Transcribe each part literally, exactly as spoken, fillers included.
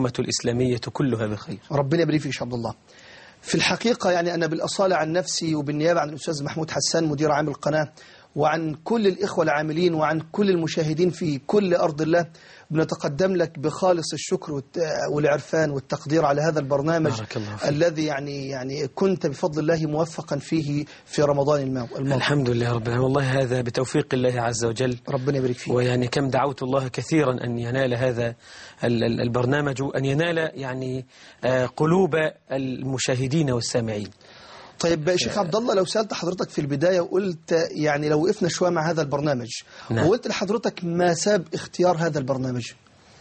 الأمة الإسلامية كلها بخير. ربنا يبارك فيك يا شيخ عبد الله. في الحقيقة يعني أنا بالأصالة عن نفسي وبالنيابة عن الأستاذ محمود حسان مدير عام القناة وعن كل الإخوة العاملين وعن كل المشاهدين في كل أرض الله بنتقدم لك بخالص الشكر والعرفان والتقدير على هذا البرنامج الذي يعني يعني كنت بفضل الله موفقا فيه في رمضان الماضي. الحمد لله رب العالمين، والله هذا بتوفيق الله عز وجل. ربنا يبارك فيك. ويعني كم دعوت الله كثيرا أن ينال هذا البرنامج، أن ينال يعني قلوب المشاهدين والسامعين. طيب شيخ عبد الله، لو سألت حضرتك في البداية وقلت يعني لو وقفنا شوية مع هذا البرنامج، نعم. وقلت لحضرتك ما سبب اختيار هذا البرنامج؟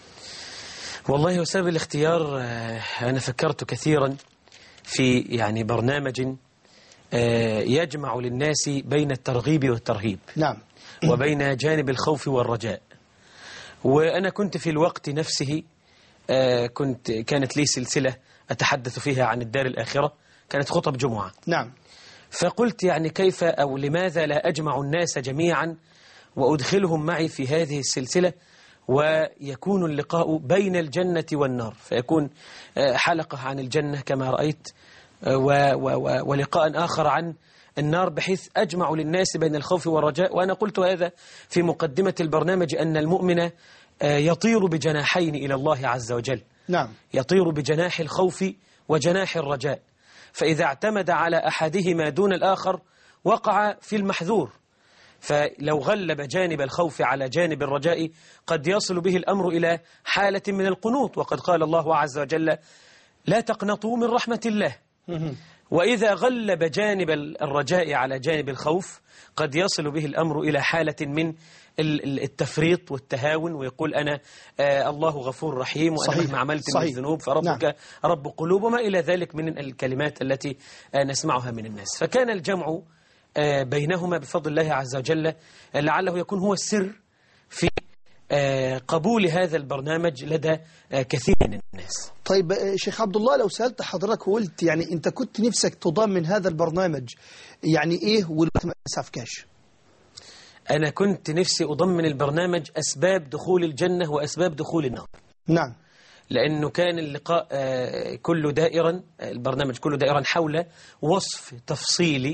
والله سبب الاختيار أنا فكرت كثيرا في يعني برنامج يجمع للناس بين الترغيب والترهيب، نعم، وبين جانب الخوف والرجاء. وأنا كنت في الوقت نفسه كنت كانت لي سلسلة أتحدث فيها عن الدار الآخرة، كانت خطب جمعة. نعم. فقلت يعني كيف أو لماذا لا أجمع الناس جميعا وأدخلهم معي في هذه السلسلة، ويكون اللقاء بين الجنة والنار، فيكون حلقة عن الجنة كما رأيت ولقاء آخر عن النار، بحيث أجمع للناس بين الخوف والرجاء. وأنا قلت هذا في مقدمة البرنامج أن المؤمن يطير بجناحين إلى الله عز وجل. نعم. يطير بجناح الخوف وجناح الرجاء، فإذا اعتمد على أحدهما دون الآخر وقع في المحذور، فلو غلب جانب الخوف على جانب الرجاء قد يصل به الأمر إلى حالة من القنوط، وقد قال الله عز وجل لا تقنطوا من رحمة الله. وإذا غلب جانب الرجاء على جانب الخوف قد يصل به الأمر إلى حالة من التفريط والتهاون، ويقول أنا آه الله غفور رحيم وأنا مهما عملت من الذنوب فربك نعم. رب قلوب، وما إلى ذلك من الكلمات التي آه نسمعها من الناس. فكان الجمع آه بينهما بفضل الله عز وجل لعله يكون هو السر في آه قبول هذا البرنامج لدى آه كثير من الناس. طيب شيخ عبد الله، لو سألت حضرتك وقلت يعني أنت كنت نفسك تضم من هذا البرنامج يعني إيه والوقت ما سعفكاش؟ أنا كنت نفسي أضمن البرنامج أسباب دخول الجنة وأسباب دخول النار. نعم. لأنه كان اللقاء كله دائرا، البرنامج كله دائرا حول وصف تفصيلي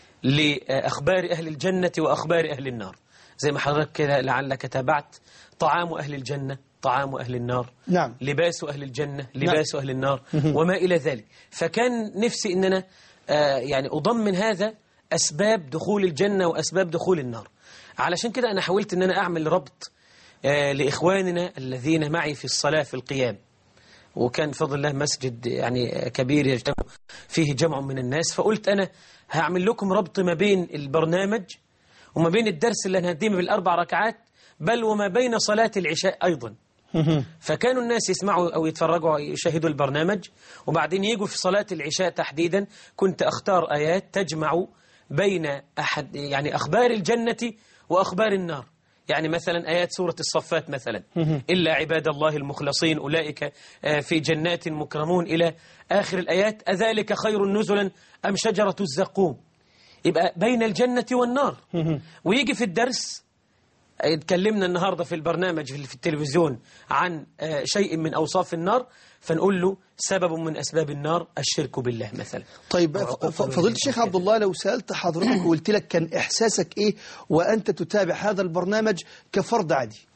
لأخبار أهل الجنة وأخبار أهل النار، زي ما حضرتك كده لعلك تابعت. طعام أهل الجنة، طعام أهل النار، نعم. لباس أهل الجنة، لباس نعم. أهل النار، وما إلى ذلك. فكان نفسي أن أنا يعني أضمن هذا أسباب دخول الجنة وأسباب دخول النار. علشان كده أنا حاولت أن أنا أعمل ربط آه لإخواننا الذين معي في الصلاة في القيام، وكان فضل الله مسجد يعني كبير يجتمع فيه جمع من الناس، فقلت أنا هعمل لكم ربط ما بين البرنامج وما بين الدرس اللي هنهديه بالأربع ركعات، بل وما بين صلاة العشاء أيضا. فكانوا الناس يسمعوا أو يتفرجوا يشاهدوا البرنامج، وبعدين يجوا في صلاة العشاء تحديدا كنت أختار آيات تجمع بين أحد يعني أخبار الجنة وأخبار النار. يعني مثلا آيات سورة الصفات مثلا إلا عباد الله المخلصين أولئك في جنات مكرمون إلى آخر الآيات، أذلك خير نزلا أم شجرة الزقوم. يبقى بين الجنة والنار. ويجي في الدرس اتكلمنا النهاردة في البرنامج في التلفزيون عن شيء من أوصاف النار، فنقول له سبب من أسباب النار الشرك بالله مثلا. طيب فضيلة الشيخ عبد الله، لو سألت حضرتك وقلت لك كان إحساسك إيه وأنت تتابع هذا البرنامج كفرد عادي؟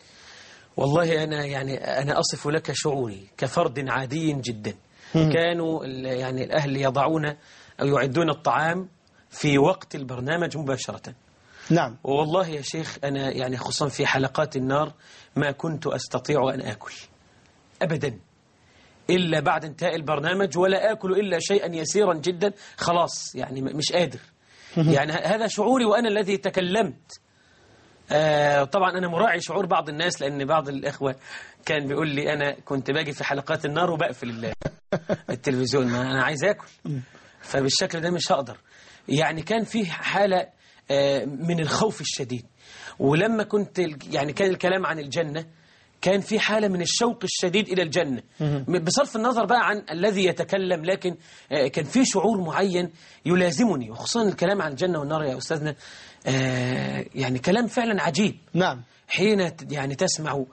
والله أنا يعني أنا أصف لك شعوري كفرد عادي جدا. كانوا يعني الأهل يضعون أو يعدون الطعام في وقت البرنامج مباشرة. نعم. والله يا شيخ أنا يعني خصوصا في حلقات النار ما كنت أستطيع أن آكل أبدا إلا بعد انتهاء البرنامج، ولا آكل إلا شيئا يسيرا جدا، خلاص يعني مش قادر. يعني هذا شعوري وأنا الذي تكلمت. آه طبعا أنا مراعي شعور بعض الناس، لأن بعض الإخوة كان بيقول لي أنا كنت باجي في حلقات النار وبقفل التلفزيون، ما أنا عايز آكل، فبالشكل ده مش هقدر. يعني كان في حالة آه من الخوف الشديد. ولما كنت يعني كان الكلام عن الجنة كان في حالة من الشوق الشديد إلى الجنة بصرف النظر بقى عن الذي يتكلم، لكن كان في شعور معين يلازمني، وخصوصا الكلام عن الجنة والنار يا أستاذنا يعني كلام فعلا عجيب. نعم. حين يعني تسمع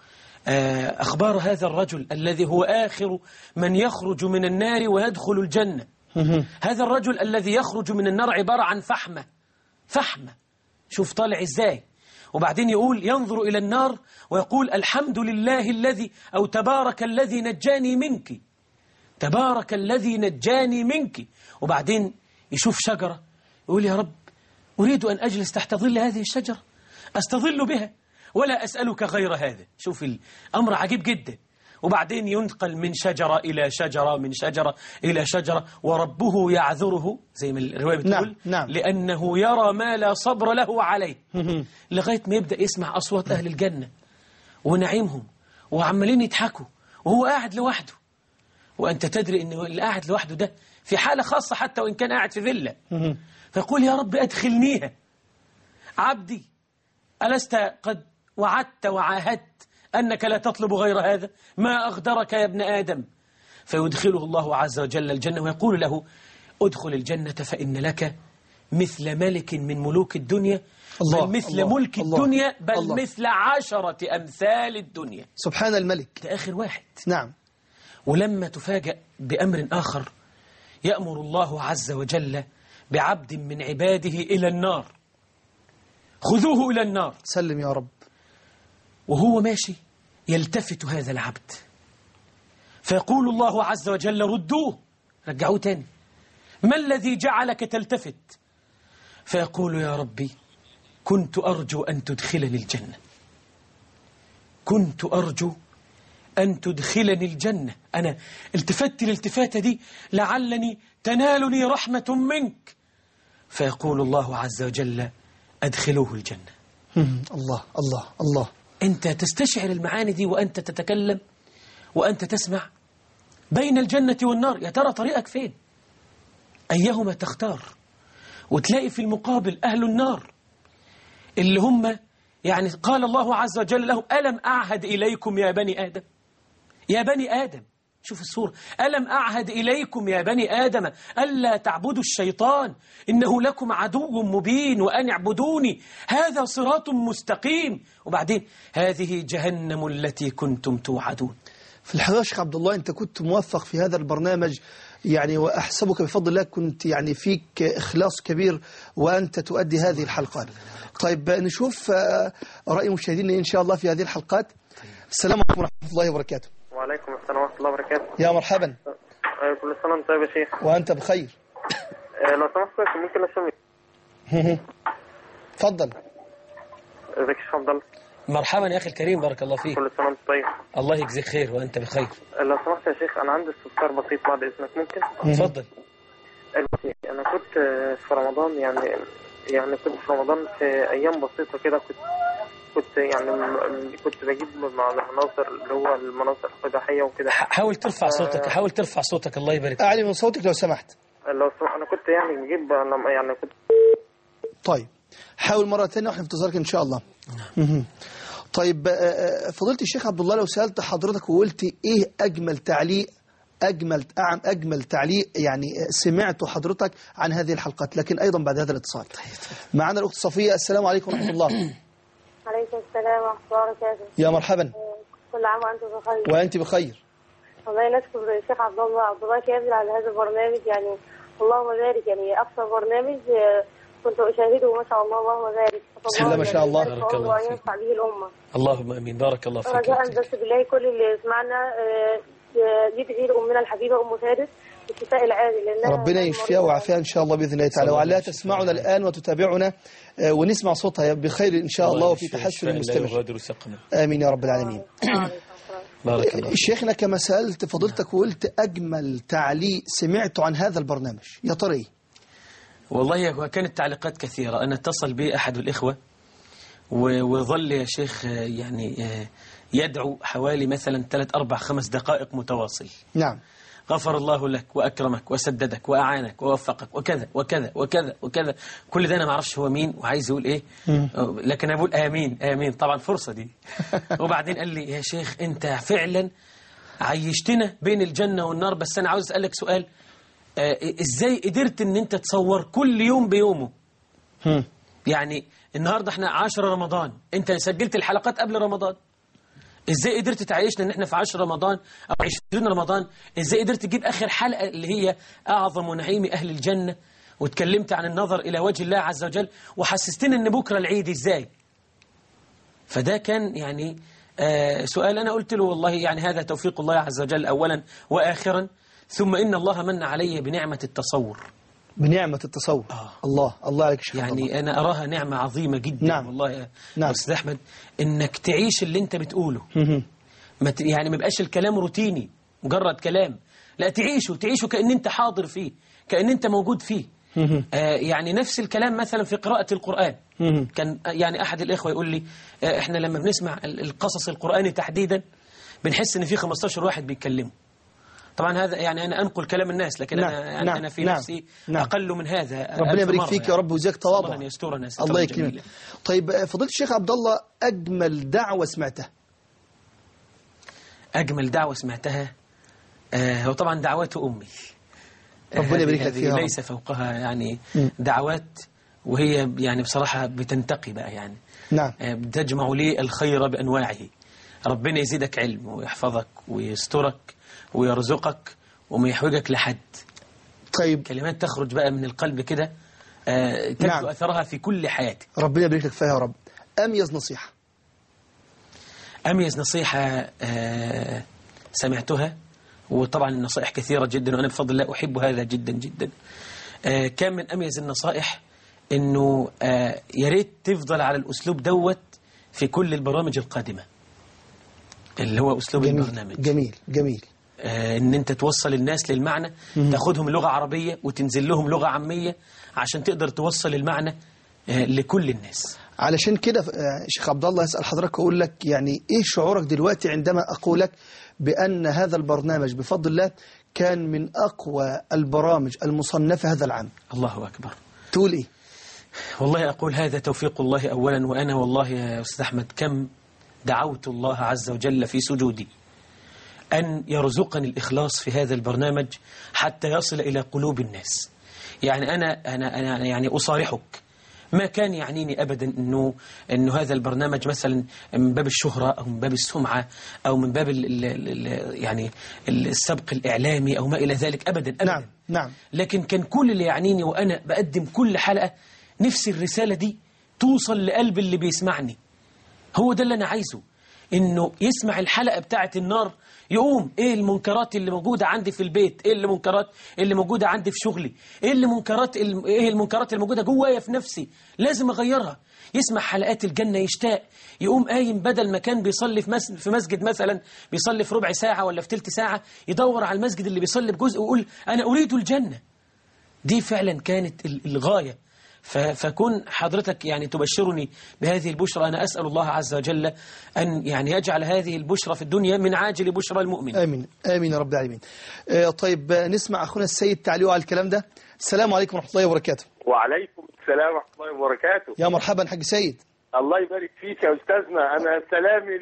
أخبار هذا الرجل الذي هو آخر من يخرج من النار ويدخل الجنة. هذا الرجل الذي يخرج من النار عبارة عن فحمة فحمة، شوف طالع إزاي. وبعدين يقول ينظر إلى النار ويقول الحمد لله الذي أو تبارك الذي نجاني منك، تبارك الذي نجاني منك. وبعدين يشوف شجرة يقول يا رب أريد أن أجلس تحت ظل هذه الشجرة أستظل بها ولا أسألك غير هذا. شوف الأمر عجيب جدا. وبعدين ينقل من شجرة إلى شجرة، من شجرة إلى شجرة، وربه يعذره زي ما الرواية بتقول. نعم. نعم. لأنه يرى ما لا صبر له عليه، لغاية ما يبدأ يسمع أصوات أهل الجنة ونعيمهم وعمالين يضحكوا وهو قاعد لوحده. وأنت تدري أن اللي قاعد لوحده ده في حالة خاصة حتى وإن كان قاعد في فيلا، فيقول يا رب أدخلنيها. عبدي ألست قد وعدت وعاهدت أنك لا تطلب غير هذا؟ ما أغدرك يا ابن آدم. فيدخله الله عز وجل الجنة ويقول له ادخل الجنة فإن لك مثل ملك من ملوك الدنيا، الله بل مثل الله ملك الله الدنيا بل الله. مثل عشرة أمثال الدنيا. سبحان الملك. ده آخر واحد. نعم. ولما تفاجأ بأمر آخر، يأمر الله عز وجل بعبد من عباده إلى النار، خذوه إلى النار. سلم يا رب. وهو ماشي يلتفت هذا العبد فيقول الله عز وجل ردوه، رجعوه تاني. ما الذي جعلك تلتفت؟ فيقول يا ربي كنت أرجو أن تدخلني الجنة، كنت أرجو أن تدخلني الجنة. أنا التفت الالتفاتة دي لعلني تنالني رحمة منك. فيقول الله عز وجل أدخلوه الجنة. الله الله الله. أنت تستشعر المعاني دي وأنت تتكلم وأنت تسمع بين الجنة والنار. يا ترى طريقك فين؟ أيهما تختار؟ وتلاقي في المقابل أهل النار اللي هم يعني قال الله عز وجل لهم ألم أعهد إليكم يا بني آدم، يا بني آدم، شوف الصورة، ألم أعهد إليكم يا بني آدم ألا تعبدوا الشيطان إنه لكم عدو مبين وأن اعبدوني هذا صراط مستقيم. وبعدين هذه جهنم التي كنتم توعدون. في الحقيقة شيخ عبد الله أنت كنت موفق في هذا البرنامج يعني، وأحسبك بفضل الله كنت يعني فيك إخلاص كبير وأنت تؤدي هذه الحلقات. طيب نشوف رأي مشاهدينا إن شاء الله في هذه الحلقات. السلام عليكم ورحمة الله وبركاته. وعليكم السلام ورحمة الله وبركاته. يا مرحبا. كل سنة وانت طيب يا شيخ. وأنت بخير. لو سمحت ممكن أسمي. تفضل. ازيك يا شيخ عبد الله؟ مرحبا يا أخي الكريم، بارك الله فيك. كل سنة وانت طيب. الله يجزيك خير وأنت بخير. لو سمحت يا شيخ أنا عندي استفسار بسيط بعد إذنك ممكن؟ تفضل. أنا كنت في رمضان يعني يعني كنت في رمضان في أيام بسيطة كده، كنت كنت يعني كنت بجيب مع المناظر اللي هو المناظر الفضائية وكده. حاول ترفع صوتك، حاول ترفع صوتك، الله يبارك. أعلي من صوتك لو سمحت. لو سمحت أنا كنت يعني بجيب لما يعني كنت. طيب حاول مرة ثانية واحنا في انتظارك إن شاء الله. نعم. طيب فضيلة الشيخ عبد الله، لو سألت حضرتك وقلت إيه أجمل تعليق أجمل أجمل تعليق يعني سمعته حضرتك عن هذه الحلقات، لكن أيضا بعد هذا الاتصال معنا الأخت صفية. السلام عليكم ورحمة الله. عليكم السلام ورحمة الله وبركاته. يا مرحبا. كل عام وأنتم بخير. وأنت بخير. والله نشكر الشيخ عبد الله عبد الله كامل على هذا البرنامج، يعني اللهم بارك، يعني أكثر برنامج كنت أشاهده ما شاء الله، اللهم بارك. بسم الله ما شاء الله. بارك الله فيك. وينفع به الأمة. اللهم آمين. بارك الله فيك. رجاء بس بالله كل اللي سمعنا يدعي لأمنا الحبيبة أم فارس بالشفاء العاجل. ربنا يشفيها ويعافيها إن شاء الله بإذن الله تعالى، وعلى تسمعنا الآن وتتابعنا ونسمع صوتها بخير إن شاء الله وفي تحسن مستمر. آمين يا رب العالمين. بارك الله. شيخنا كما سألت فضلتك وقلت أجمل تعليق سمعته عن هذا البرنامج، يا ترى إيه؟ والله كانت تعليقات كثيرة. أنا اتصل بي أحد الإخوة وظل يا شيخ يعني يدعو حوالي مثلا ثلاث أربع خمس دقائق متواصل. نعم. غفر الله لك وأكرمك وسددك وأعانك ووفقك وكذا وكذا وكذا وكذا. كل ده أنا ما أعرفش هو مين وعايز يقول إيه، لكن أقول آمين آمين طبعا فرصة دي. وبعدين قال لي يا شيخ أنت فعلا عيشتنا بين الجنة والنار، بس أنا عاوز أسألك سؤال، آه إزاي قدرت أن أنت تصور كل يوم بيومه؟ يعني النهاردة احنا عاشر رمضان، أنت سجلت الحلقات قبل رمضان، ازاي قدرت تعيشنا ان احنا في عشر رمضان او عشرين رمضان؟ ازاي قدرت تجيب اخر حلقة اللي هي اعظم نعيم اهل الجنة، واتكلمت عن النظر الى وجه الله عز وجل، وحسستنا ان بكرة العيد ازاي؟ فده كان يعني آه سؤال أنا قلت له والله يعني هذا توفيق الله عز وجل أولا وآخرا، ثم إن الله من علي بنعمة التصور. بنعمة التصور. آه. الله الله عليك شيخ. يعني الله. أنا أراها نعمة عظيمة جدا. نعم. والله يا نعم. أستاذ أحمد، إنك تعيش اللي أنت بتقوله. ما ت... يعني ما يبقاش الكلام روتيني مجرد كلام، لا تعيشه تعيشه كأن أنت حاضر فيه، كأن أنت موجود فيه. آه يعني نفس الكلام مثلا في قراءة القرآن. كان يعني أحد الإخوة يقول لي آه إحنا لما بنسمع القصص القرآني تحديدا بنحس إن في خمستاشر واحد بيتكلموا. طبعا هذا يعني أنا أنقل كلام الناس، لكن نعم. أنا, يعني نعم. أنا في نعم. نفسي نعم. أقل من هذا. ربنا يبارك فيك يعني. يا رب ويجزاك تواضع. الله يسترنا. الله يكرمك. طيب فضيلة الشيخ عبد الله، أجمل دعوة سمعتها؟ أجمل دعوة سمعتها آه هو طبعا دعوات أمي. ربنا يبارك لك فيها. ليس فوقها يعني م. دعوات، وهي يعني بصراحة بتنتقي بقى يعني. نعم. بتجمع لي الخير بأنواعه. ربنا يزيدك علم ويحفظك ويسترك ويرزقك وما يحوجك لحد. طيب كلمات تخرج بقى من القلب كده آه تجد نعم. أثرها في كل حياتك. ربنا يبارك لك فيها يا رب. أميز نصيحة؟ أميز نصيحة آه سمعتها، وطبعا النصائح كثيرة جدا وأنا بفضل الله أحب هذا جدا جدا. آه كان من أميز النصائح إنه آه يا ريت تفضل على الأسلوب دوت في كل البرامج القادمة، اللي هو أسلوب جميل. البرنامج. جميل جميل. آه إن أنت توصل الناس للمعنى، مم. تاخدهم لغة عربية وتنزل لهم لغة عامية عشان تقدر توصل المعنى آه لكل الناس. علشان كده آه، شيخ عبد الله أسأل حضرتك وأقول لك يعني إيه شعورك دلوقتي عندما أقول لك بأن هذا البرنامج بفضل الله كان من أقوى البرامج المصنفة هذا العام؟ الله أكبر. تقول إيه؟ والله أقول هذا توفيق الله أولا، وأنا والله يا أستاذ أحمد كم دعوت الله عز وجل في سجودي أن يرزقني الإخلاص في هذا البرنامج حتى يصل إلى قلوب الناس. يعني أنا, أنا, أنا يعني أصارحك ما كان يعنيني أبدا أنه, إنه هذا البرنامج مثلا من باب الشهرة أو من باب السمعة أو من باب ال ال يعني السبق الإعلامي أو ما إلى ذلك، أبدا أبدا. نعم نعم. لكن كان كل اللي يعنيني وأنا بقدم كل حلقة نفسي الرسالة دي توصل لقلب اللي بيسمعني. هو ده اللي أنا عايزه، إنه يسمع الحلقة بتاعة النار يقوم إيه المنكرات اللي موجودة عندي في البيت، إيه المنكرات اللي موجودة عندي في شغلي، إيه المنكرات إيه المنكرات اللي موجودة جوايا في نفسي لازم أغيرها. يسمع حلقات الجنة يشتاق، يقوم قايم بدل ما كان بيصلي في مسجد, في مسجد مثلا بيصلي في ربع ساعة ولا في تلت ساعة، يدور على المسجد اللي بيصلي بجزء ويقول أنا أريد الجنة. دي فعلا كانت الغاية. فكون حضرتك يعني تبشرني بهذه البشرى، أنا أسأل الله عز وجل أن يعني يجعل هذه البشرى في الدنيا من عاجل بشرى المؤمن. آمين آمين يا رب العالمين. آه طيب نسمع أخونا السيد تعليقه على الكلام ده. السلام عليكم ورحمة الله وبركاته. وعليكم السلام ورحمة الله وبركاته. يا مرحبا حاج سيد. الله يبارك فيك يا أستاذنا. أنا سلامي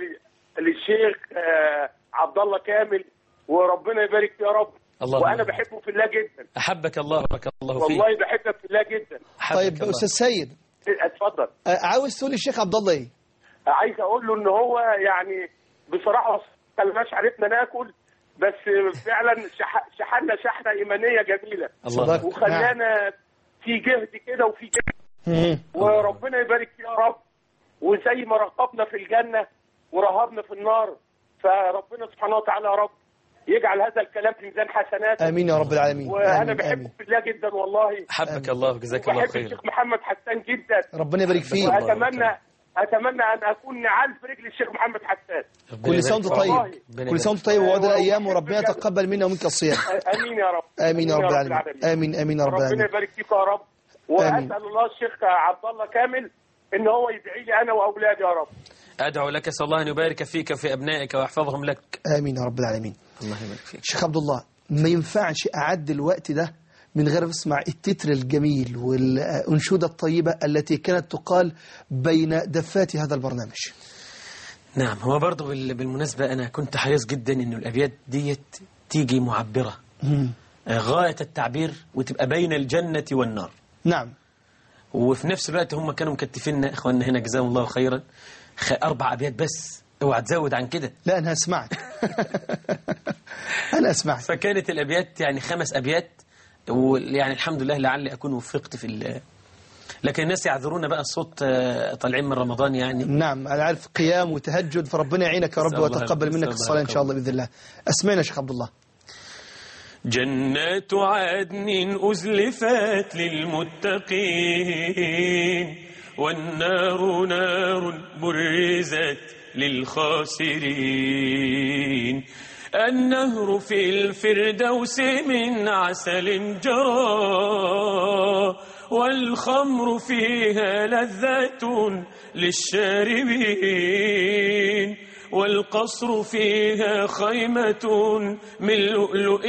للشيخ آه عبد الله كامل، وربنا يبارك فيه يا رب. الله وأنا الله. بحبه في الله جدا. أحبك الله وبارك الله فيك. والله بحبك في الله جدا. طيب الله. أستاذ سيد اتفضل. آه عاوز تقول للشيخ عبد الله إيه؟ عايز أقول له إن هو يعني بصراحة خلناش عرفنا ناكل، بس فعلا شح... شحنا شحنة إيمانية جميلة. الله. وخلانا في جهد كده وفي جهد، وربنا يبارك فيه يا رب. وزي ما رقبنا في الجنة ورهبنا في النار، فربنا سبحانه وتعالى يا رب يجعل هذا الكلام في ميزان حسنات. آمين يا رب العالمين. وأنا بحبه في الله جدا والله. أحبك الله وجزاك الله وبحب خير. الشيخ محمد حسان جدا. ربنا يبارك فيه. وأتمنى أتمنى أن أكون نعال في رجل الشيخ محمد حسان. كل سنة وانت طيب. كل سنة وانت طيب وعود الأيام، وربنا يتقبل منا ومنك الصيام. آمين يا رب. آمين يا رب العالمين. آمين آمين يا رب العالمين. ربنا يبارك فيك يا رب. وأسأل الله الشيخ عبد الله كامل إن هو يدعي لي أنا وأولادي يا رب. أدعو لك، أسأل الله أن يبارك فيك وفي أبنائك ويحفظهم لك. آمين يا رب العالمين. الله يبارك فيك. شيخ عبد الله، ما ينفعش أعدي الوقت ده من غير أسمع التتر الجميل والأنشودة الطيبة التي كانت تقال بين دفات هذا البرنامج. نعم، هو برضو بالمناسبة أنا كنت حريص جدا إنه الأبيات ديت تيجي معبرة غاية التعبير وتبقى بين الجنة والنار. نعم. وفي نفس الوقت هم كانوا مكتفيننا إخواننا هنا جزاهم الله خيرا أربع أبيات بس اوعى تزود عن كده. لا أنا أسمعك. أنا أسمعك. فكانت الأبيات يعني خمس أبيات، ويعني الحمد لله لعلي أكون وفقت في ال لكن الناس يعذرونا بقى الصوت طالعين من رمضان يعني. نعم أنا عارف قيام وتهجد، فربنا يعينك يا رب وتقبل منك الصلاة إن شاء الله بإذن الله. أسمعنا شيخ عبد الله. جنات عدن أزلفت للمتقين والنار نار برزت للخاسرين. النهر في الفردوس من عسل جرى والخمر فيها لذة للشاربين والقصر فيها خيمة من لؤلؤ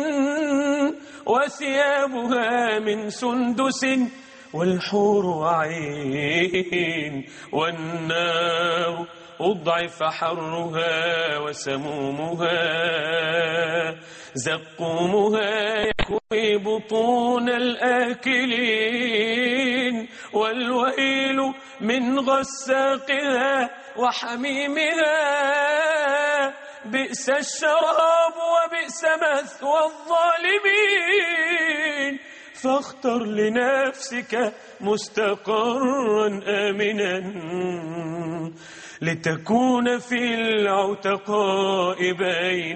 وثيابها من سندس والحور عين. والنار أضعف حرها وسمومها زقومها يكوي بطون الآكلين. والويل من غساقها وحميمها بئس الشراب وبئس مثوى الظالمين. فاختر لنفسك مستقرا آمنا لتكون في العتقاء بين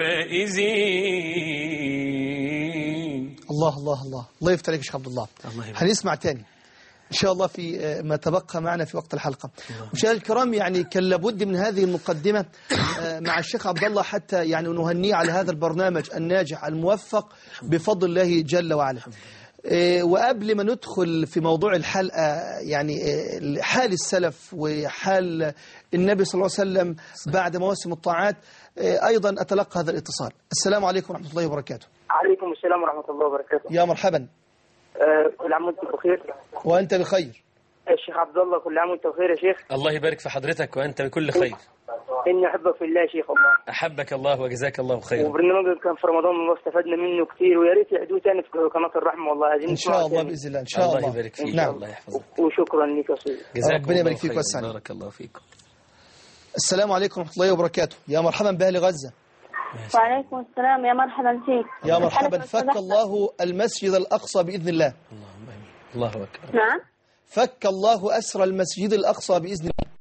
الفائزين. الله الله الله الله يفتح عليك يا شيخ عبد الله. هنسمع تاني إن شاء الله في ما تبقى معنا في وقت الحلقة. مشاهدينا الكرام، يعني كان لابد من هذه المقدمة مع الشيخ عبد الله حتى يعني نهنيه على هذا البرنامج الناجح الموفق بفضل الله جل وعلا. وقبل ما ندخل في موضوع الحلقة، يعني حال السلف وحال النبي صلى الله عليه وسلم بعد مواسم الطاعات، أيضا أتلقى هذا الاتصال. السلام عليكم ورحمة الله وبركاته. عليكم السلام ورحمة الله وبركاته. يا مرحبا. أه كل عام وانتم بخير. وأنت بخير. الشيخ عبد الله كل عام وانت بخير يا شيخ. الله يبارك في حضرتك وأنت بكل خير. إني أحبك في الله يا شيخ والله. أحبك الله وجزاك الله خيرا. وبرنامجك كان في رمضان واستفدنا منه كثير، ويا ريت يعيدوه تاني في قناة الرحمة والله. عايزين إن شاء الله بإذن الله. إن شاء الله. الله يبارك فيك. نعم. الله يحفظك. وشكرا لك يا سيدي. ربنا يبارك فيك ويسع عليك. بارك الله فيكم. السلام عليكم ورحمة الله وبركاته. يا مرحبا بأهل غزة. وعليكم السلام. يا مرحبا فيك. يا مرحبا. فك الله المسجد الأقصى بإذن الله. اللهم آمين. الله أكبر. نعم. فك الله أسر المسجد الأقصى بإذن الله.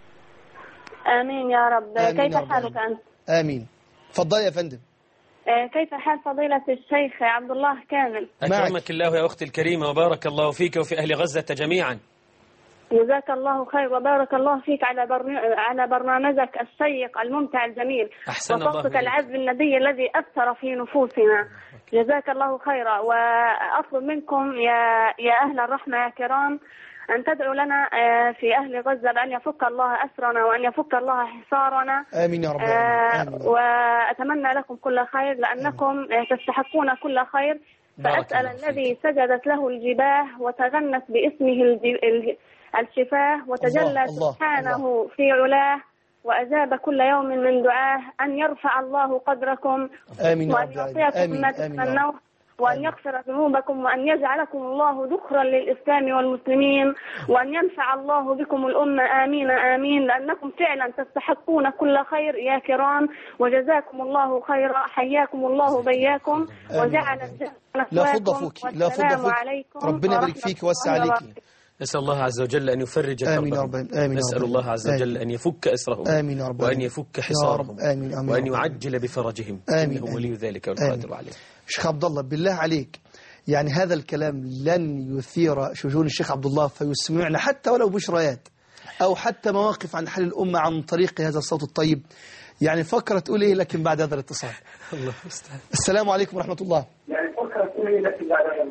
آمين يا رب. آمين كيف يا رب. حالك أنت؟ آمين. تفضل يا فندم. كيف حال فضيلة الشيخ عبد الله كامل؟ أكرمك الله يا أختي الكريمة، وبارك الله فيك وفي أهل غزة جميعا. جزاك الله خير وبارك الله فيك على برن... على برنامجك الشيق الممتع الجميل، أحسن الله وصوتك العذب الندي الذي أثر في نفوسنا. جزاك الله خيرا. وأطلب منكم يا يا أهل الرحمة يا كرام أن تدعوا لنا في أهل غزة بأن يفك الله أسرنا وأن يفك الله حصارنا. آمين يا رب. آمين. وأتمنى لكم كل خير لأنكم تستحقون كل خير. فأسأل الذي سجدت له الجباه وتغنت باسمه الج... الشفاه وتجلى سبحانه في علاه وأجاب كل يوم من دعاه أن يرفع الله قدركم. آمين. وأن يعطيكم ما تتمنوه وأن يغفر ذنوبكم وأن يجعلكم الله ذخرا للإسلام والمسلمين وأن ينفع الله بكم الأمة. آمين آمين. لأنكم فعلا تستحقون كل خير يا كرام، وجزاكم الله خيرا. حياكم الله بياكم وجعل الجنة لا فض فوك. لا فض فوك. عليكم. ربنا يبارك فيك ووسع عليك. نسأل الله عز وجل أن يفرج كربهم. آمين يا رب. آمين. نسأل الله عز وجل أن يفك أسرهم. آمين يا رب. وأن يفك حصارهم. آمين. آمين. وأن يعجل بفرجهم. آمين. إنه ولي ذلك والقادر عليه. شيخ عبد الله بالله عليك، يعني هذا الكلام لن يثير شجون الشيخ عبد الله فيسمعنا حتى ولو بشريات أو حتى مواقف عن حال الأمة عن طريق هذا الصوت الطيب. يعني فكرة تقول إيه لكن بعد هذا الاتصال. الله يستعان. السلام عليكم ورحمة الله. يعني فكرة تقول إيه لكن بعد هذا.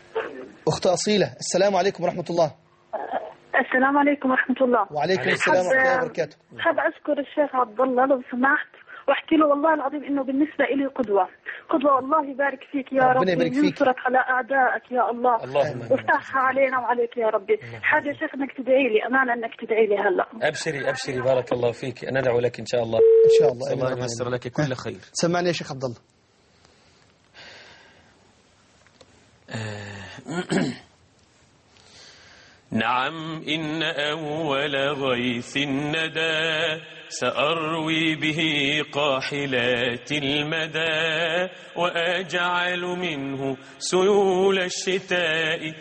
أخت أصيلة السلام عليكم ورحمة الله. السلام عليكم ورحمة الله. وعليكم السلام ورحمة الله وبركاته. حاب أشكر الشيخ عبد الله لو سمحت واحكي له والله العظيم إنه بالنسبة إلي قدوة قدوة. والله يبارك فيك يا رب، ينصرك على أعدائك يا الله، وافتحها علينا وعليك يا ربي. حاجة شيخ إنك تدعي لي، أمانة إنك تدعي لي هلا. أبشري أبشري بارك الله فيك، أنا أدعو لك إن شاء الله. إن شاء الله. الله ييسر لك كل خير. سمعني يا شيخ عبد الله. نعم إن أول غيث الندى سأروي به قاحلات المدى وأجعل منه سيول الشتاء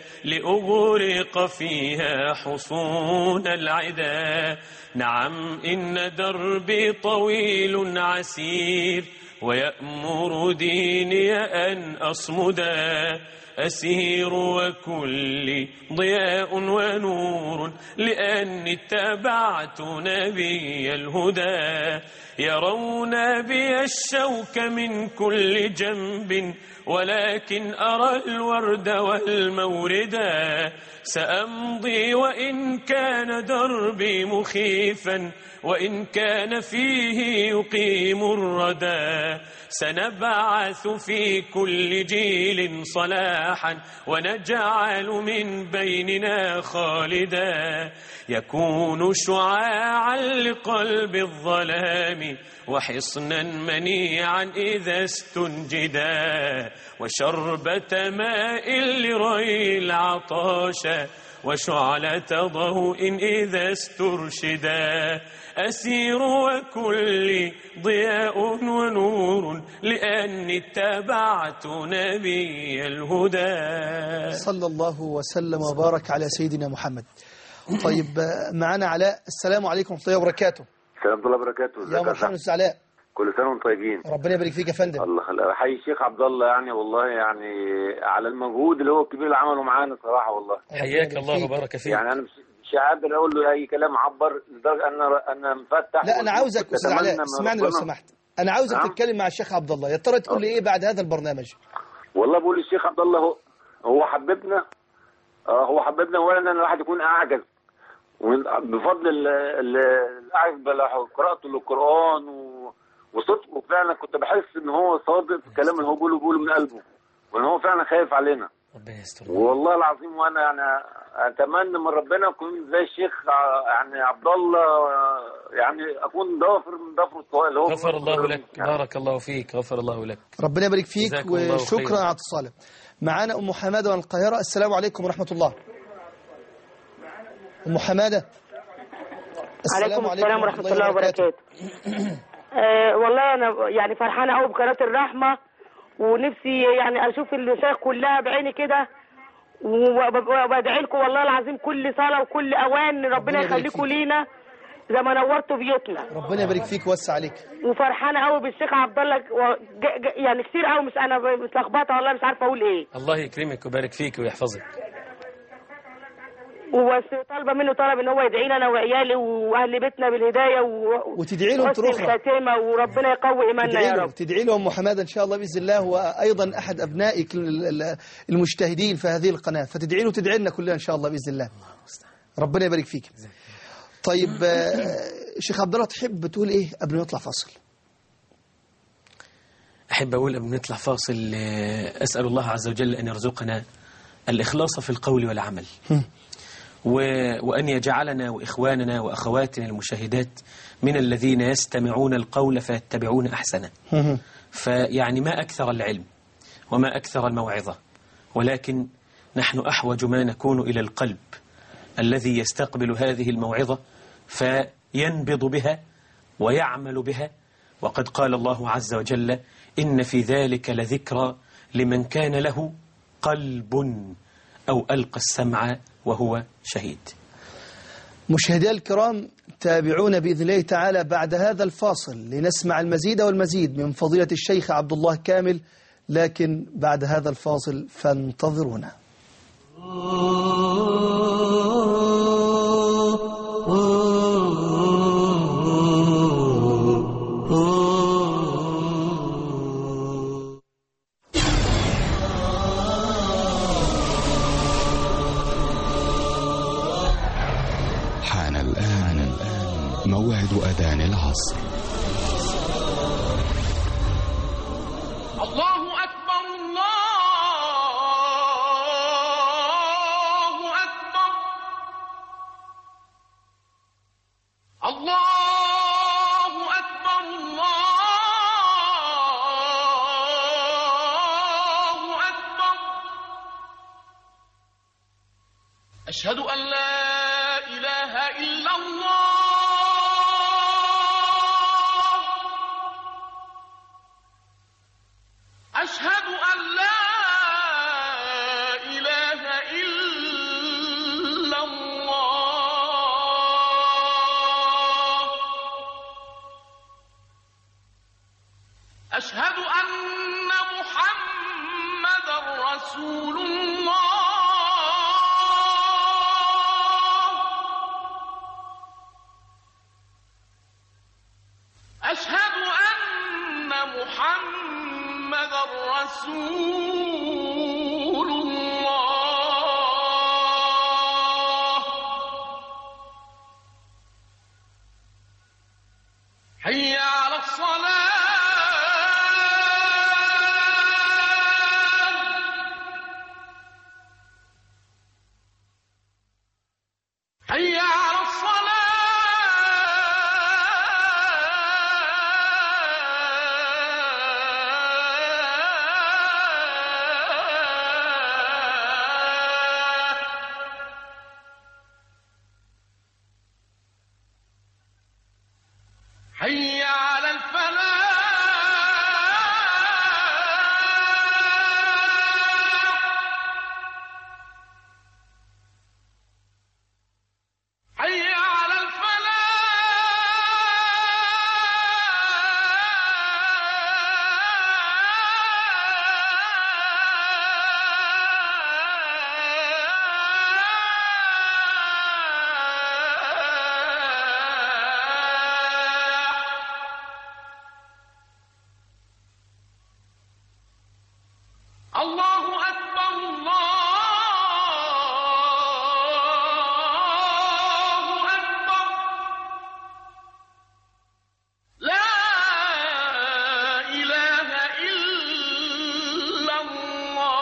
لأغرق فيها حصون العدا. نعم إن دربي طويل عسير ويأمر ديني أن أصمدا. أسير وكل ضياء ونور لأني اتبعت نبي الهدى. يرون بي الشوك من كل جنب ولكن أرى الورد والموردا. سأمضي وإن كان دربي مخيفا وإن كان فيه يقيم الردى. سنبعث في كل جيل صلاحا ونجعل من بيننا خالدا. يكون شعاعا لقلب الظلام وحصنا منيعا إذا استنجدا. وشربة ماء لري العطاش وشعلة ضوء إذا استرشدا. أسير وكل ضياء ونور لأني اتبعت نبي الهدى. صلى الله وسلم وبارك على سيدنا محمد. طيب معنا علاء. السلام عليكم ورحمة الله وبركاته. السلام ورحمة الله وبركاته. يا مرحبا أستاذ علاء. كل سنة وانتم طيبين. ربنا يبارك فيك يا فندم. الله يخليك. حي الشيخ عبد الله يعني والله يعني على المجهود اللي هو الكبير اللي عمله معانا صراحة والله. حياك الله وبارك فيك. يعني أنا مش قادر أقول له أي كلام عبر لدرجة أن أنا مفتح. لا أنا عاوزك أستاذ علاء اسمعني لو سمحت. أنا عاوزك نعم. تتكلم مع الشيخ عبد الله. يا ترى تقول لي إيه بعد هذا البرنامج؟ والله بقول للشيخ عبد الله هو هو حببنا هو حببنا أولا أن الواحد يكون أعجز بفضل الأعجز قراءته للقرآن وصدقه. فعلا كنت بحس ان هو صادق في الكلام اللي هو بيقوله بيقوله من قلبه وان هو فعلا خايف علينا. ربنا يستر. والله العظيم وانا يعني اتمنى من ربنا اكون زي الشيخ يعني عبد الله يعني اكون ضافر من ضفر الطوائل اللي هو. غفر الله لك يعني. بارك الله فيك. غفر الله لك. ربنا يبارك فيك وشكرا على اتصالك. معانا ام حماده من القاهره. السلام عليكم ورحمه الله. ام حماده. السلام عليكم السلام ورحمه الله وبركاته. أه والله أنا يعني فرحانة قوي بقناة الرحمة ونفسي يعني أشوف المشايخ كلها بعيني كده وبدعي لكم والله العظيم كل صلاة وكل أوان ربنا يخليكم لينا زي ما نورتوا بيوتنا. ربنا يبارك فيك ووسع عليك. وفرحانة قوي بالشيخ عبد الله يعني كتير قوي مش أنا متلخبطة والله مش عارفة أقول إيه. الله يكرمك ويبارك فيك ويحفظك. وبس طالبه منه طلب ان هو يدعي لنا انا وعيالي واهل بيتنا بالهدايه و... وتدعي له انت اخرى الخاتمه وربنا يقوي ايماننا يا رب. تدعي له ام حماده ان شاء الله باذن الله. هو ايضا احد ابنائك المجتهدين في هذه القناه فتدعي له تدعي لنا كلنا ان شاء الله باذن الله. ربنا يبارك فيك. طيب شيخ عبد الله تحب تقول ايه قبل ما نطلع فاصل؟ احب اقول قبل ما نطلع فاصل اسال الله عز وجل ان يرزقنا الاخلاص في القول والعمل وأن يجعلنا وإخواننا وأخواتنا المشاهدات من الذين يستمعون القول فيتبعون أحسنه. فيعني ما أكثر العلم وما أكثر الموعظة ولكن نحن أحوج ما نكون إلى القلب الذي يستقبل هذه الموعظة فينبض بها ويعمل بها. وقد قال الله عز وجل إن في ذلك لذكرى لمن كان له قلب أو ألقى السمع وهو شهيد. مشاهدي الكرام تابعونا بإذن الله تعالى بعد هذا الفاصل لنسمع المزيد والمزيد من فضيلة الشيخ عبد الله كامل، لكن بعد هذا الفاصل فانتظرونا. موعد أذان العصر. الله أكبر الله أكبر الله أكبر الله أكبر أشهد أن لا إله إلا الله أشهد أن لا إله إلا الله أشهد أن محمدا رسول الله أشهد أن محمدا رسول الله حي على الصلاة حي على الصلاة حي على الفلاح حي على الله أكبر الله أكبر لا إله إلا الله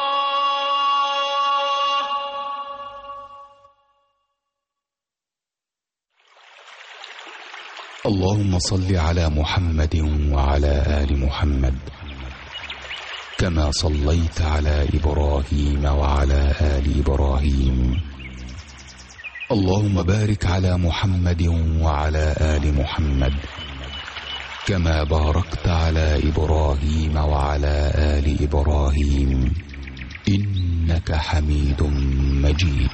اللهم صل على محمد وعلى آل محمد كما صليت على إبراهيم وعلى آل إبراهيم اللهم بارك على محمد وعلى آل محمد كما باركت على إبراهيم وعلى آل إبراهيم إنك حميد مجيد.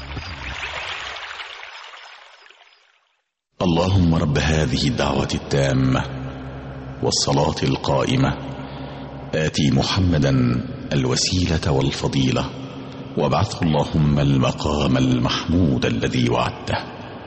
اللهم رب هذه الدعوة التامة والصلاة القائمة آتي محمدا الوسيلة والفضيلة وابعثه اللهم المقام المحمود الذي وعدته.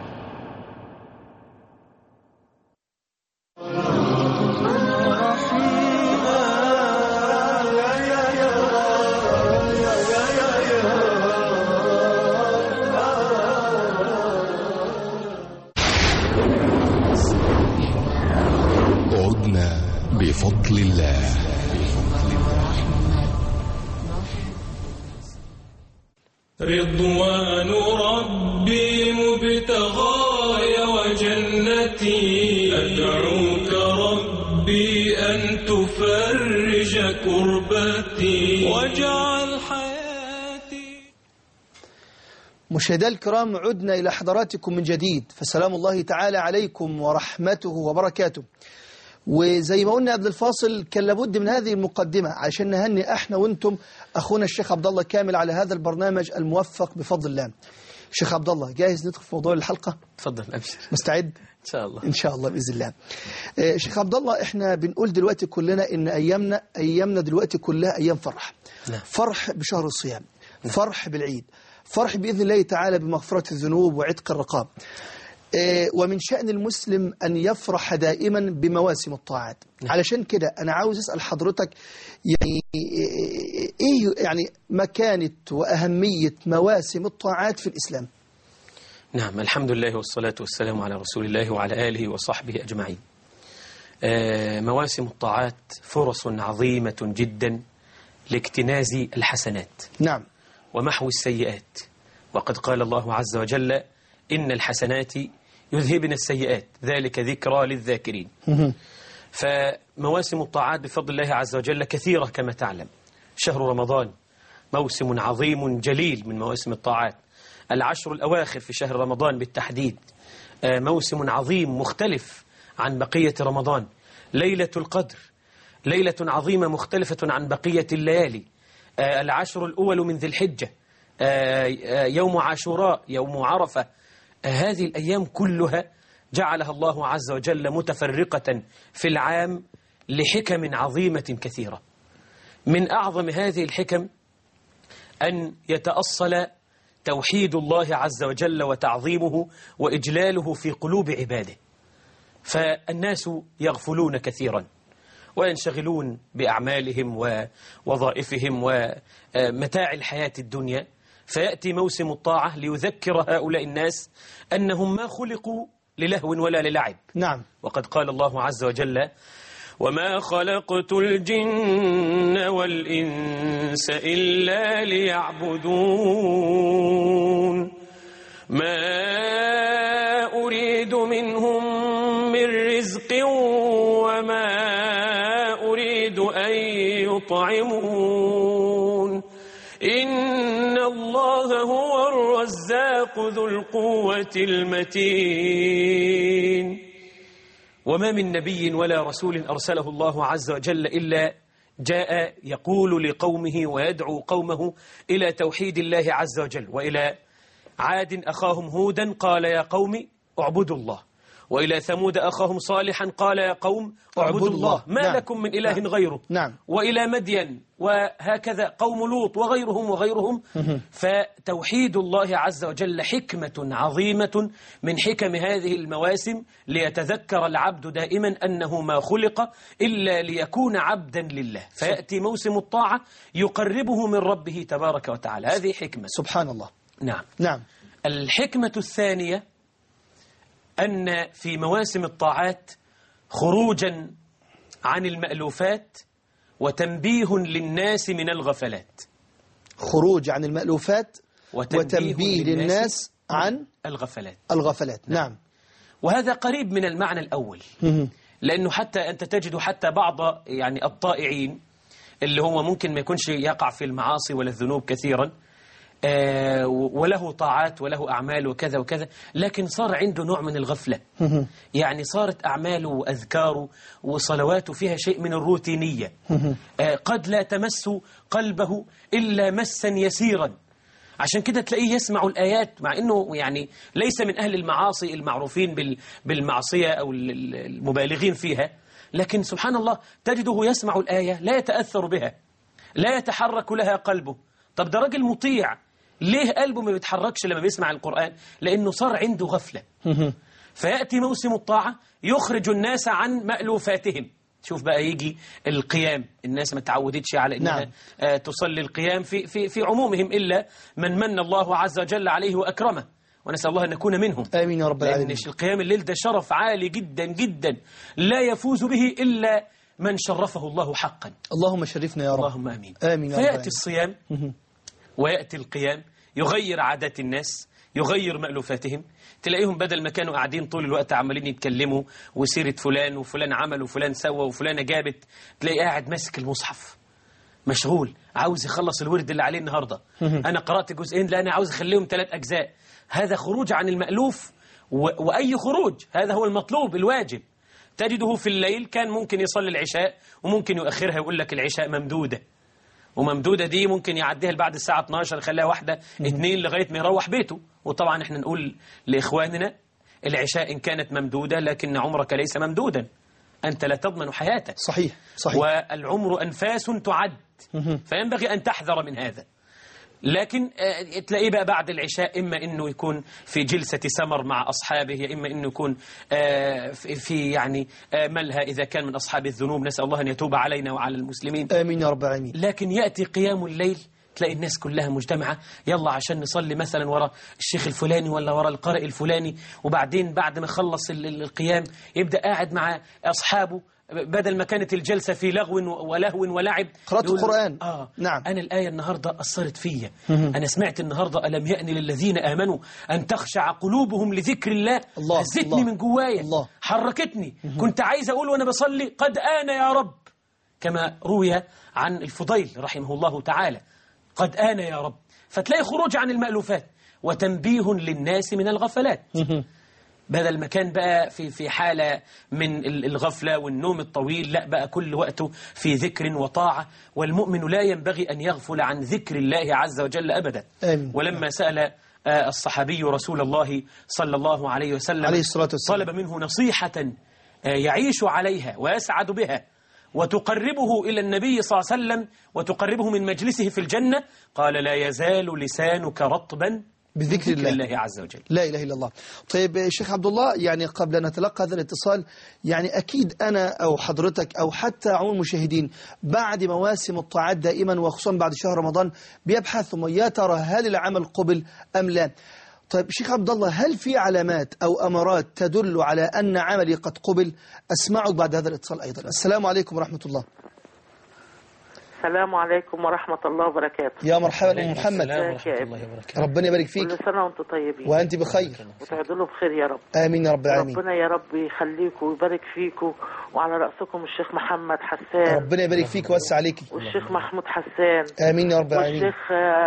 عدنا بفضل الله. رضوان ربي مبتغاي وجنتي أدعوك ربي أن تفرج كربتي واجعل حياتي. مشاهدينا الكرام، عدنا إلى حضراتكم من جديد، فسلام الله تعالى عليكم ورحمته وبركاته. وزي ما قلنا قبل الفاصل كان لابد من هذه المقدمة عشان نهني احنا وانتم اخونا الشيخ عبد الله كامل على هذا البرنامج الموفق بفضل الله. شيخ عبد الله، جاهز ندخل في موضوع الحلقة؟ تفضل ابشر. مستعد؟ ان شاء الله. ان شاء الله باذن الله. آه شيخ عبد الله، احنا بنقول دلوقتي كلنا ان ايامنا ايامنا دلوقتي كلها ايام فرح. نعم. فرح بشهر الصيام، نعم. فرح بالعيد، فرح باذن الله تعالى بمغفرة الذنوب وعتق الرقاب. ومن شأن المسلم أن يفرح دائما بمواسم الطاعات. نعم. علشان كده أنا عاوز أسأل حضرتك يعني إيه يعني مكانة وأهمية مواسم الطاعات في الإسلام؟ نعم، الحمد لله والصلاة والسلام على رسول الله وعلى آله وصحبه أجمعين. مواسم الطاعات فرص عظيمة جدا لاكتناز الحسنات. نعم. ومحو السيئات، وقد قال الله عز وجل: إن الحسنات يذهبن السيئات ذلك ذكرى للذاكرين. فمواسم الطاعات بفضل الله عز وجل كثيرة كما تعلم. شهر رمضان موسم عظيم جليل من مواسم الطاعات، العشر الأواخر في شهر رمضان بالتحديد موسم عظيم مختلف عن بقية رمضان، ليلة القدر ليلة عظيمة مختلفة عن بقية الليالي. العشر الأول من ذي الحجة، يوم عاشوراء، يوم عرفة، هذه الأيام كلها جعلها الله عز وجل متفرقة في العام لحكم عظيمة كثيرة. من أعظم هذه الحكم أن يتأصل توحيد الله عز وجل وتعظيمه وإجلاله في قلوب عباده، فالناس يغفلون كثيرا وينشغلون بأعمالهم ووظائفهم ومتاع الحياة الدنيا، فيأتي موسم الطاعة ليذكر هؤلاء الناس أنهم ما خلقوا للهو ولا للعب. نعم. وقد قال الله عز وجل: وما خلقت الجن والإنس إلا ليعبدون ما أريد منهم من رزق وما أريد أن يطعمون إن الله هو الرزاق ذو القوة المتين. وما من نبي ولا رسول أرسله الله عز وجل إلا جاء يقول لقومه ويدعو قومه إلى توحيد الله عز وجل. وإلى عاد أخاهم هودا قال يا قوم اعبدوا الله، وإلى ثمود أخاهم صالحا قال يا قوم اعبدوا الله ما نعم. لكم من إله نعم. غيره نعم. وإلى مدين وهكذا قوم لوط وغيرهم وغيرهم. فتوحيد الله عز وجل حكمة عظيمة من حكم هذه المواسم، ليتذكر العبد دائما أنه ما خلق إلا ليكون عبدا لله، فيأتي موسم الطاعة يقربه من ربه تبارك وتعالى. هذه حكمة سبحان الله. نعم. نعم. الحكمة الثانية أن في مواسم الطاعات خروجا عن المألوفات وتنبيه للناس من الغفلات. خروج عن المألوفات وتنبيه, وتنبيه للناس عن الغفلات. الغفلات. نعم. وهذا قريب من المعنى الأول، لأنه حتى أنت تجد حتى بعض يعني الطائعين اللي هو ممكن ما يكونش يقع في المعاصي ولا الذنوب كثيرا، آه وله طاعات وله أعمال وكذا وكذا، لكن صار عنده نوع من الغفلة. يعني صارت أعماله وأذكاره وصلواته فيها شيء من الروتينية، آه قد لا تمس قلبه إلا مسا يسيرا. عشان كده تلاقيه يسمع الآيات مع أنه يعني ليس من أهل المعاصي المعروفين بالمعصية أو المبالغين فيها، لكن سبحان الله تجده يسمع الآية لا يتأثر بها، لا يتحرك لها قلبه. طب ده راجل مطيع، ليه قلبه ما بيتحركش لما بيسمع القرآن؟ لأنه صار عنده غفلة. فيأتي موسم الطاعة يخرج الناس عن مألوفاتهم. شوف بقى يجي القيام، الناس ما تعودتش على إنها نعم. آه تصلي القيام في, في, في عمومهم إلا من من الله عز وجل عليه وأكرمه، ونسأل الله أن نكون منهم. آمين يا رب العالمين. لأن القيام الليل ده شرف عالي جدا جدا لا يفوز به إلا من شرفه الله حقا. اللهم شرفنا يا رب. اللهم آمين. آمين. فيأتي الصيام ويأتي القيام يغير عادات الناس، يغير مألوفاتهم. تلاقيهم بدل ما كانوا قاعدين طول الوقت عمالين يتكلموا وسيرة فلان وفلان عمل وفلان سوى وفلانة جابت، تلاقيه قاعد ماسك المصحف مشغول، عاوز يخلص الورد اللي عليه النهاردة. أنا قرأت جزئين، لا أنا عاوز أخليهم ثلاث أجزاء. هذا خروج عن المألوف، وأي خروج هذا هو المطلوب الواجب. تجده في الليل كان ممكن يصلي العشاء وممكن يؤخرها، يقول لك العشاء ممدودة، وممدودة دي ممكن يعديها بعد الساعة اثناشر، يخليها واحدة اثنين لغاية ما يروح بيته. وطبعا احنا نقول لإخواننا العشاء إن كانت ممدودة لكن عمرك ليس ممدودا، أنت لا تضمن حياتك. صحيح صحيح. والعمر أنفاس تعد، فينبغي أن تحذر من هذا. لكن تلاقيه بقى بعد العشاء إما إنه يكون في جلسة سمر مع أصحابه، يا إما إنه يكون في يعني ملهى إذا كان من أصحاب الذنوب، نسأل الله أن يتوب علينا وعلى المسلمين. آمين يا رب العالمين. لكن يأتي قيام الليل تلاقي الناس كلها مجتمعة، يلا عشان نصلي مثلا وراء الشيخ الفلاني ولا وراء القارئ الفلاني، وبعدين بعد ما خلص القيام يبدأ قاعد مع أصحابه، بدل ما كانت الجلسة في لغو ولهو ولعب قراءة القرآن. آه نعم. أنا الآية النهاردة أثرت فيا، أنا سمعت النهاردة ألم يأن للذين آمنوا أن تخشع قلوبهم لذكر الله. الله هزتني من جوايا، الله. حركتني. مم. كنت عايز أقول وأنا بصلي قد آن يا رب، كما روي عن الفضيل رحمه الله تعالى، قد آن يا رب. فتلاقي خروج عن المألوفات. وتنبيه للناس من الغفلات. بدل ما كان بقى في في حالة من الغفلة والنوم الطويل، لا بقى كل وقته في ذكر وطاعة، والمؤمن لا ينبغي أن يغفل عن ذكر الله عز وجل أبدا. آمين. ولما سأل الصحابي رسول الله صلى الله عليه وسلم عليه الصلاة والسلام طلب منه نصيحة يعيش عليها ويسعد بها وتقربه إلى النبي صلى الله عليه وسلم وتقربه من مجلسه في الجنة، قال لا يزال لسانك رطبا بذكر الله. الله عز وجل. لا إله إلا الله. طيب شيخ عبد الله، يعني قبل أن نتلقى هذا الاتصال، يعني أكيد أنا أو حضرتك أو حتى عموم المشاهدين بعد مواسم الطاعات دائما وخصوصا بعد شهر رمضان بيبحثوا يا ترى هل العمل قبل أم لا. طيب شيخ عبد الله، هل في علامات أو أمارات تدل على أن عملي قد قبل؟ أسمعك بعد هذا الاتصال أيضا. السلام عليكم ورحمة الله. السلام عليكم ورحمة الله وبركاته. يا مرحبا أم محمد. ربنا يبارك فيك. كل سنة وأنتم طيبين. وأنت بخير. وتعدلوا بخير يا رب. آمين يا رب العالمين. ربنا يا رب يخليكم ويبارك فيكم، وعلى رأسكم الشيخ محمد حسان. ربنا يبارك فيك ويوسع عليكي. والشيخ محمود حسان. آمين يا رب العالمين. والشيخ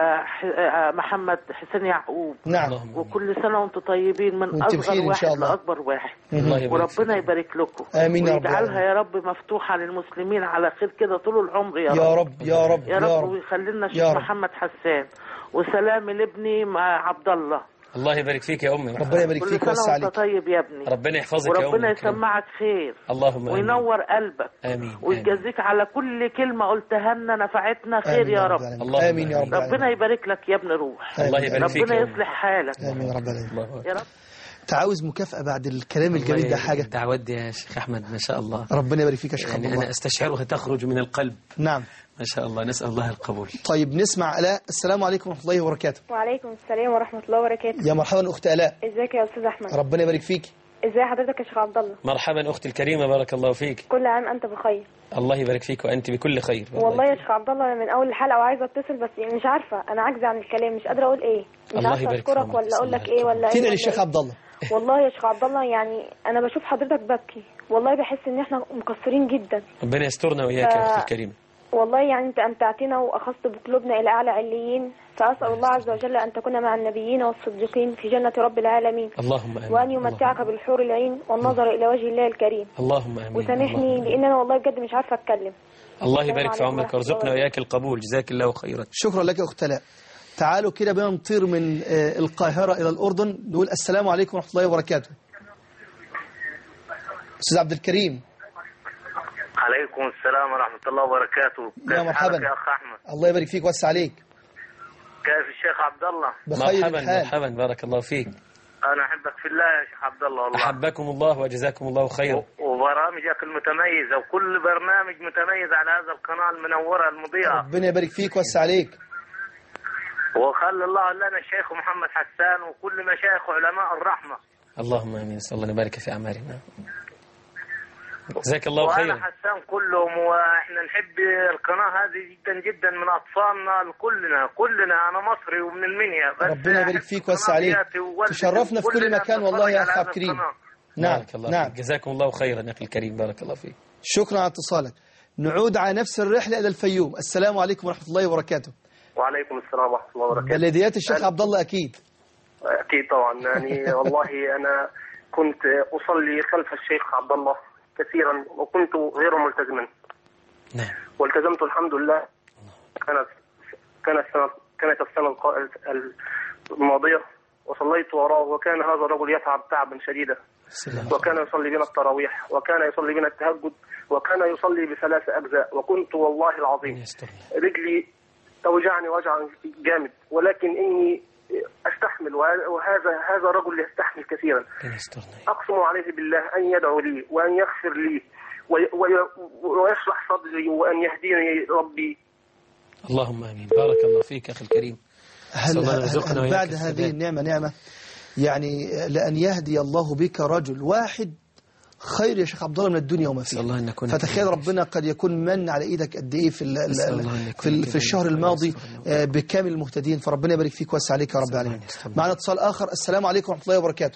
محمد حسين يعقوب. نعم. وكل سنة وأنتم طيبين من أصغر واحد لأكبر واحد. وربنا يبارك لكم. آمين يا رب. ويجعلها يا رب مفتوحة للمسلمين على خير كده طول العمر يا رب. يا رب يا رب يا رب. ويخلي لنا الشيخ محمد حسان، وسلام لابني مع عبد الله. الله يبارك فيك يا أمي. ربنا يبارك فيك ويوسع عليك. كل سنة وأنت طيب يا ابني. ربنا يحفظك يا أمي. وربنا يسمعك خير. اللهم آمين. وينور قلبك. آمين. ويجازيك على كل كلمة قلتها لنا نفعتنا خير يا رب. آمين يا رب. ربنا يبارك لك يا ابن روح. الله يبارك فيك. ربنا يصلح حالك. آمين يا رب العالمين. يا رب. تعاوز مكافأة بعد الكلام الجميل ده حاجة. الدعوات دي يا شيخ أحمد ما شاء الله. ربنا يبارك فيك يا شيخ عبد يعني الله. أنا أستشعرها تخرج من القلب. نعم ما شاء الله، نسأل الله القبول. طيب نسمع آلاء. السلام عليكم ورحمة الله وبركاته. وعليكم السلام ورحمة الله وبركاته. يا مرحبا أخت آلاء. ازيك يا أستاذ أحمد؟ ربنا يبارك فيك. ازي حضرتك يا شيخ عبد الله؟ مرحبا أختي الكريمة، بارك الله فيك. كل عام أنت بخير. الله يبارك فيك وأنت بكل خير. والله يا شيخ عبد الله من أول الحلقة وعايزة أتصل بس مش عارفة، أنا عاجزة عن الكلام، مش قادرة أقول إيه، مش عارفة أشكرك ولا أقول لك إيه ولا إيه. تدعي للشيخ عبد الله. والله يا شيخ عبد الله يعني أنا بشوف حضرتك ببكي، والله بحس إن إحنا مقصرين جدا. ربنا يسترنا وإياك ف... يا أختي الكريمة. والله يعني أنت أمتعتنا وأخذت بقلوبنا إلى أعلى عليين، فأسأل الله عز وجل أن تكون مع النبيين والصديقين في جنة رب العالمين. اللهم آمين. وأن يمتعك بالحور العين والنظر إلى وجه الله الكريم. اللهم آمين. وسامحني لأن أنا والله بجد مش عارفة أتكلم. الله يبارك في عمرك وارزقنا وإياك القبول، جزاك الله خيرا. شكرا لك يا أخت آلاء. تعالوا كده بنا نطير من القاهرة إلى الأردن، نقول السلام عليكم ورحمة الله وبركاته. أستاذ عبد الكريم. عليكم السلام ورحمة الله وبركاته. يا مرحبا يا أخ أحمد. الله يبارك فيك ويوسع عليك. كيف الشيخ عبد الله؟ بخير مرحبا الحال. مرحبا بارك الله فيك. أنا أحبك في الله يا شيخ عبد الله والله. أحبكم الله وجزاكم الله خيرا. وبرامجك المتميزة وكل برنامج متميز على هذا القناة المنورة المضيئة. ربنا يبارك فيك ويوسع عليك. وخلى الله لنا الشيخ محمد حسان وكل مشايخ علماء الرحمة. اللهم آمين. نسأل الله نبارك في أعمالنا. جزاك الله خيرا. وأنا حسان كلهم، وإحنا نحب القناة هذه جدا جدا من أطفالنا لكلنا كلنا. أنا مصري ومن المنيا. ربنا يبارك فيك ويوسع عليك. تشرفنا في كل مكان والله يا أخ عبد الكريم. نعم نعم. جزاكم الله خيرا يا أخي الكريم، بارك الله فيك. شكرا على اتصالك. نعود على نفس الرحلة إلى الفيوم. السلام عليكم ورحمة الله وبركاته. وعليكم السلام ورحمة الله وبركاته. بلديات الشيخ عبد الله أكيد. أكيد طبعا. يعني والله أنا كنت أصلي خلف الشيخ عبد الله كثيرا وكنت غير ملتزما. نعم. والتزمت الحمد لله. كانت كانت السنة كانت السنة الماضية وصليت وراه، وكان هذا الرجل يتعب تعبا شديدا، وكان يصلي بنا التراويح، وكان يصلي بنا التهجد، وكان يصلي بثلاث أجزاء. وكنت والله العظيم رجلي توجعني وجعا جامد، ولكن إني أستحمل، وهذا هذا الرجل يستحمل كثيرا. أقسم عليه بالله أن يدعو لي وأن يغفر لي ويشرح صدري وأن يهديني ربي. اللهم آمين. بارك الله فيك أخي الكريم. هل, هل, هل بعد هذه النعمة نعمة؟ يعني لأن يهدي الله بك رجل واحد خير يا شيخ عبد الله من الدنيا وما فيها. فتخيل ربنا قد يكون من على ايدك قد ايه في في, في الشهر الماضي بكامل المهتدين. فربنا يبارك فيك ويوسع عليك يا رب العالمين. معنا اتصال اخر. السلام عليكم ورحمه الله وبركاته.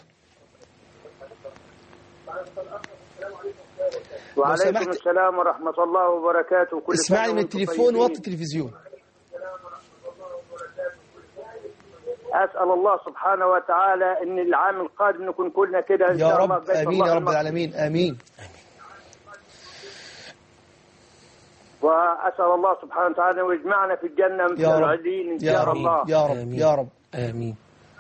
وعليكم السلام ورحمه الله وبركاته. كل اسمعني من التليفون وطي التلفزيون. أسأل الله سبحانه وتعالى أن العام القادم نكون كلنا كده إن يا شاء رب. الله. آمين يا رب العالمين. آمين. وأسأل الله سبحانه وتعالى ويجمعنا في الجنة من العليين إن شاء الله. يا رب يا رب. آمين.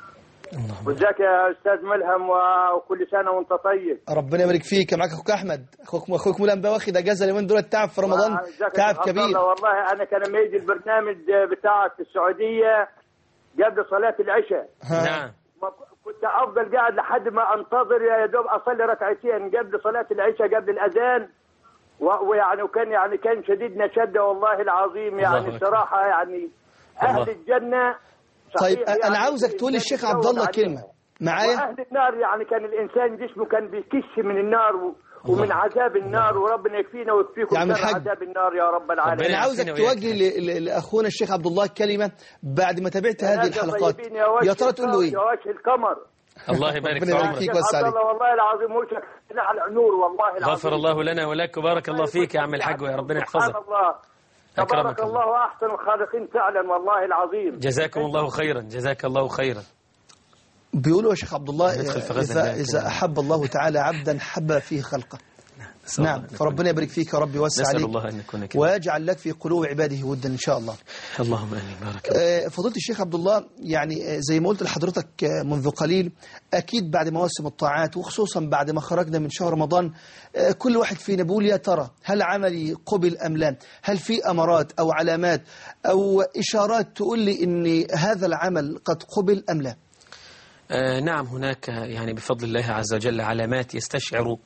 وجزاك يا أستاذ ملهم وكل سنة وأنت طيب. ربنا يبارك فيك. معك أخوك أحمد. أخوك أخوك ملهم بقى واخد أجازة اليومين دول. تعب في رمضان تعب كبير. والله أنا كان لما يجي البرنامج بتاع السعودية قبل صلاة العشاء. نعم. كنت أفضل قاعد لحد ما أنتظر يا دوب أصلي ركعتين قبل صلاة العشاء قبل الأذان. ويعني وكان يعني كان شديد نشده والله العظيم يعني الصراحة يعني أهل الله. الجنة. طيب يعني أنا عاوزك تقول للشيخ عبد الله كلمة معايا. وأهل النار يعني كان الإنسان جسمه كان بيكش من النار و... ومن عذاب النار وربنا يكفينا ويكفيكم يعني شر عذاب النار يا رب العالمين. أنا عاوزك توجه ل... لأخونا الشيخ عبد الله كلمة بعد ما تابعت هذه الحلقات. يا ترى تقول له إيه؟ يا وجه القمر. الله يبارك في عمرك. فيك ويوسع عليك. والله العظيم وجهك على النور والله العظيم. غفر الله لنا ولك وبارك الله فيك يا عم الحاج ويا ربنا يحفظك. سبحان الله. تبارك الله أحسن الخالقين فعلا والله العظيم. جزاكم الله خيرا. جزاك الله خيرا. بيقولوا يا شيخ عبد الله إذا, إذا أحب الله تعالى عبدا حب فيه خلقه. نعم. فربنا يبارك فيك يا رب يوسع عليك. الله أن نكون كده. ويجعل لك في قلوب عباده ودا إن شاء الله. اللهم آمين. بارك الله. فضيلة الشيخ عبد الله يعني زي ما قلت لحضرتك منذ قليل أكيد بعد مواسم الطاعات وخصوصا بعد ما خرجنا من شهر رمضان كل واحد فينا بيقول يا ترى هل عملي قبل أم لا؟ هل في أمارات أو علامات أو إشارات تقول لي إن هذا العمل قد قبل أم لا؟ آه نعم هناك يعني بفضل الله عز وجل علامات يستشعر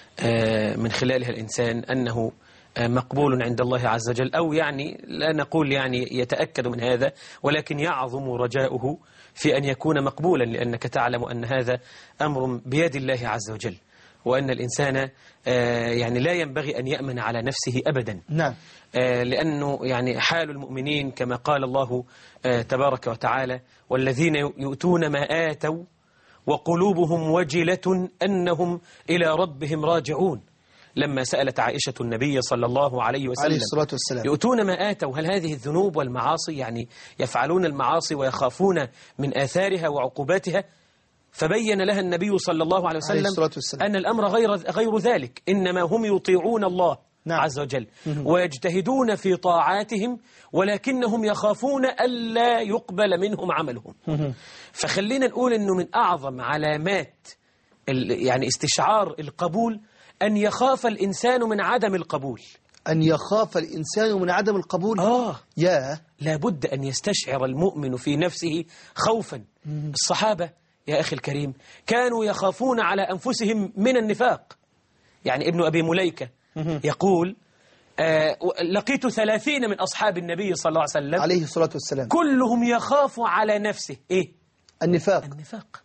من خلالها الإنسان أنه مقبول عند الله عز وجل، أو يعني لا نقول يعني يتأكد من هذا، ولكن يعظم رجاؤه في أن يكون مقبولا، لأنك تعلم أن هذا أمر بيد الله عز وجل، وأن الإنسان يعني لا ينبغي أن يأمن على نفسه أبدا. نعم. لأنه يعني حال المؤمنين كما قال الله تبارك وتعالى: والذين يؤتون ما آتوا وقلوبهم وجلة أنهم إلى ربهم راجعون. لما سألت عائشة النبي صلى الله عليه وسلم عليه الصلاة والسلام: يؤتون ما آتوا، هل هذه الذنوب والمعاصي يعني يفعلون المعاصي ويخافون من آثارها وعقوباتها؟ فبين لها النبي صلى الله عليه وسلم أن الأمر غير غير ذلك، إنما هم يطيعون الله نعم. عز وجل ويجتهدون في طاعاتهم، ولكنهم يخافون ألا يقبل منهم عملهم. فخلينا نقول أنه من أعظم علامات يعني استشعار القبول أن يخاف الإنسان من عدم القبول. أن يخاف الإنسان من عدم القبول؟ آه يا لابد أن يستشعر المؤمن في نفسه خوفا. الصحابة يا أخي الكريم كانوا يخافون على أنفسهم من النفاق. يعني ابن أبي مليكة يقول: آه لقيت ثلاثين من أصحاب النبي صلى الله عليه وسلم عليه الصلاة والسلام كلهم يخاف على نفسه إيه؟ النفاق. النفاق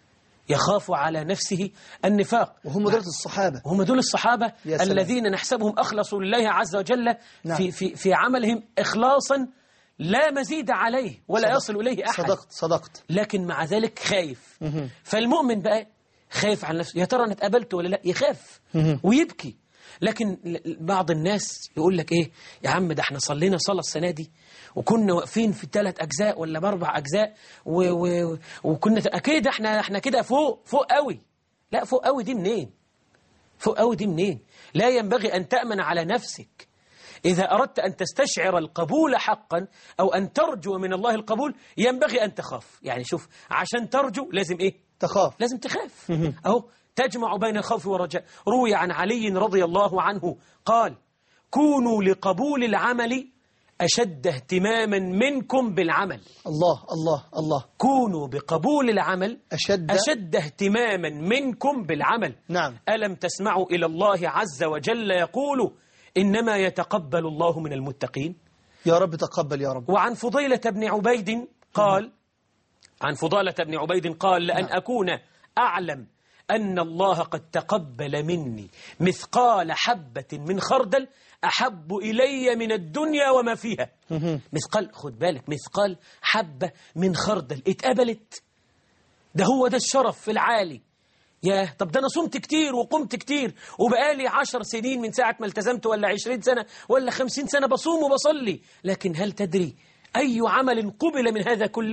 يخاف على نفسه النفاق. وهم دول الصحابة وهم دول الصحابة الذين نحسبهم أخلصوا لله عز وجل نعم. في, في, في عملهم إخلاصا لا مزيد عليه ولا صدقت. يصل إليه أحد. صدقت صدقت لكن مع ذلك خايف. فالمؤمن بقى خايف على نفسه، يا ترى أنا اتقبلت ولا لا، يخاف ويبكي. لكن بعض الناس يقول لك إيه يا عم، ده احنا صلينا صلاة السنة دي وكنا واقفين في ثلاث أجزاء ولا بأربع أجزاء و و وكنا أكيد احنا احنا كده فوق فوق قوي. لا، فوق قوي دي منين؟ فوق قوي دي منين؟ لا ينبغي أن تأمن على نفسك. إذا أردت أن تستشعر القبول حقا أو أن ترجو من الله القبول ينبغي أن تخاف. يعني شوف، عشان ترجو لازم إيه؟ تخاف. لازم تخاف. أهو تجمع بين الخوف والرجاء. روي عن علي رضي الله عنه قال: كونوا لقبول العمل أشد اهتماما منكم بالعمل. الله الله الله. كونوا بقبول العمل أشد, أشد اهتماما منكم بالعمل. نعم. ألم تسمعوا إلى الله عز وجل يقول: إنما يتقبل الله من المتقين. يا رب تقبل يا رب. وعن فضيلة بن عبيد قال عن فضالة بن عبيد قال: لأن أكون أعلم أن الله قد تقبل مني مثقال حبة من خردل أحب إلي من الدنيا وما فيها. مثقال، خد بالك، مثقال حبة من خردل اتقبلت. ده هو ده الشرف في العالي. ياه، طب ده أنا صمت كتير وقمت كتير وبقالي عشر سنين من ساعة ما التزمت، ولا عشرين سنة ولا خمسين سنة بصوم وبصلي، لكن هل تدري أي عمل قبل من هذا كله؟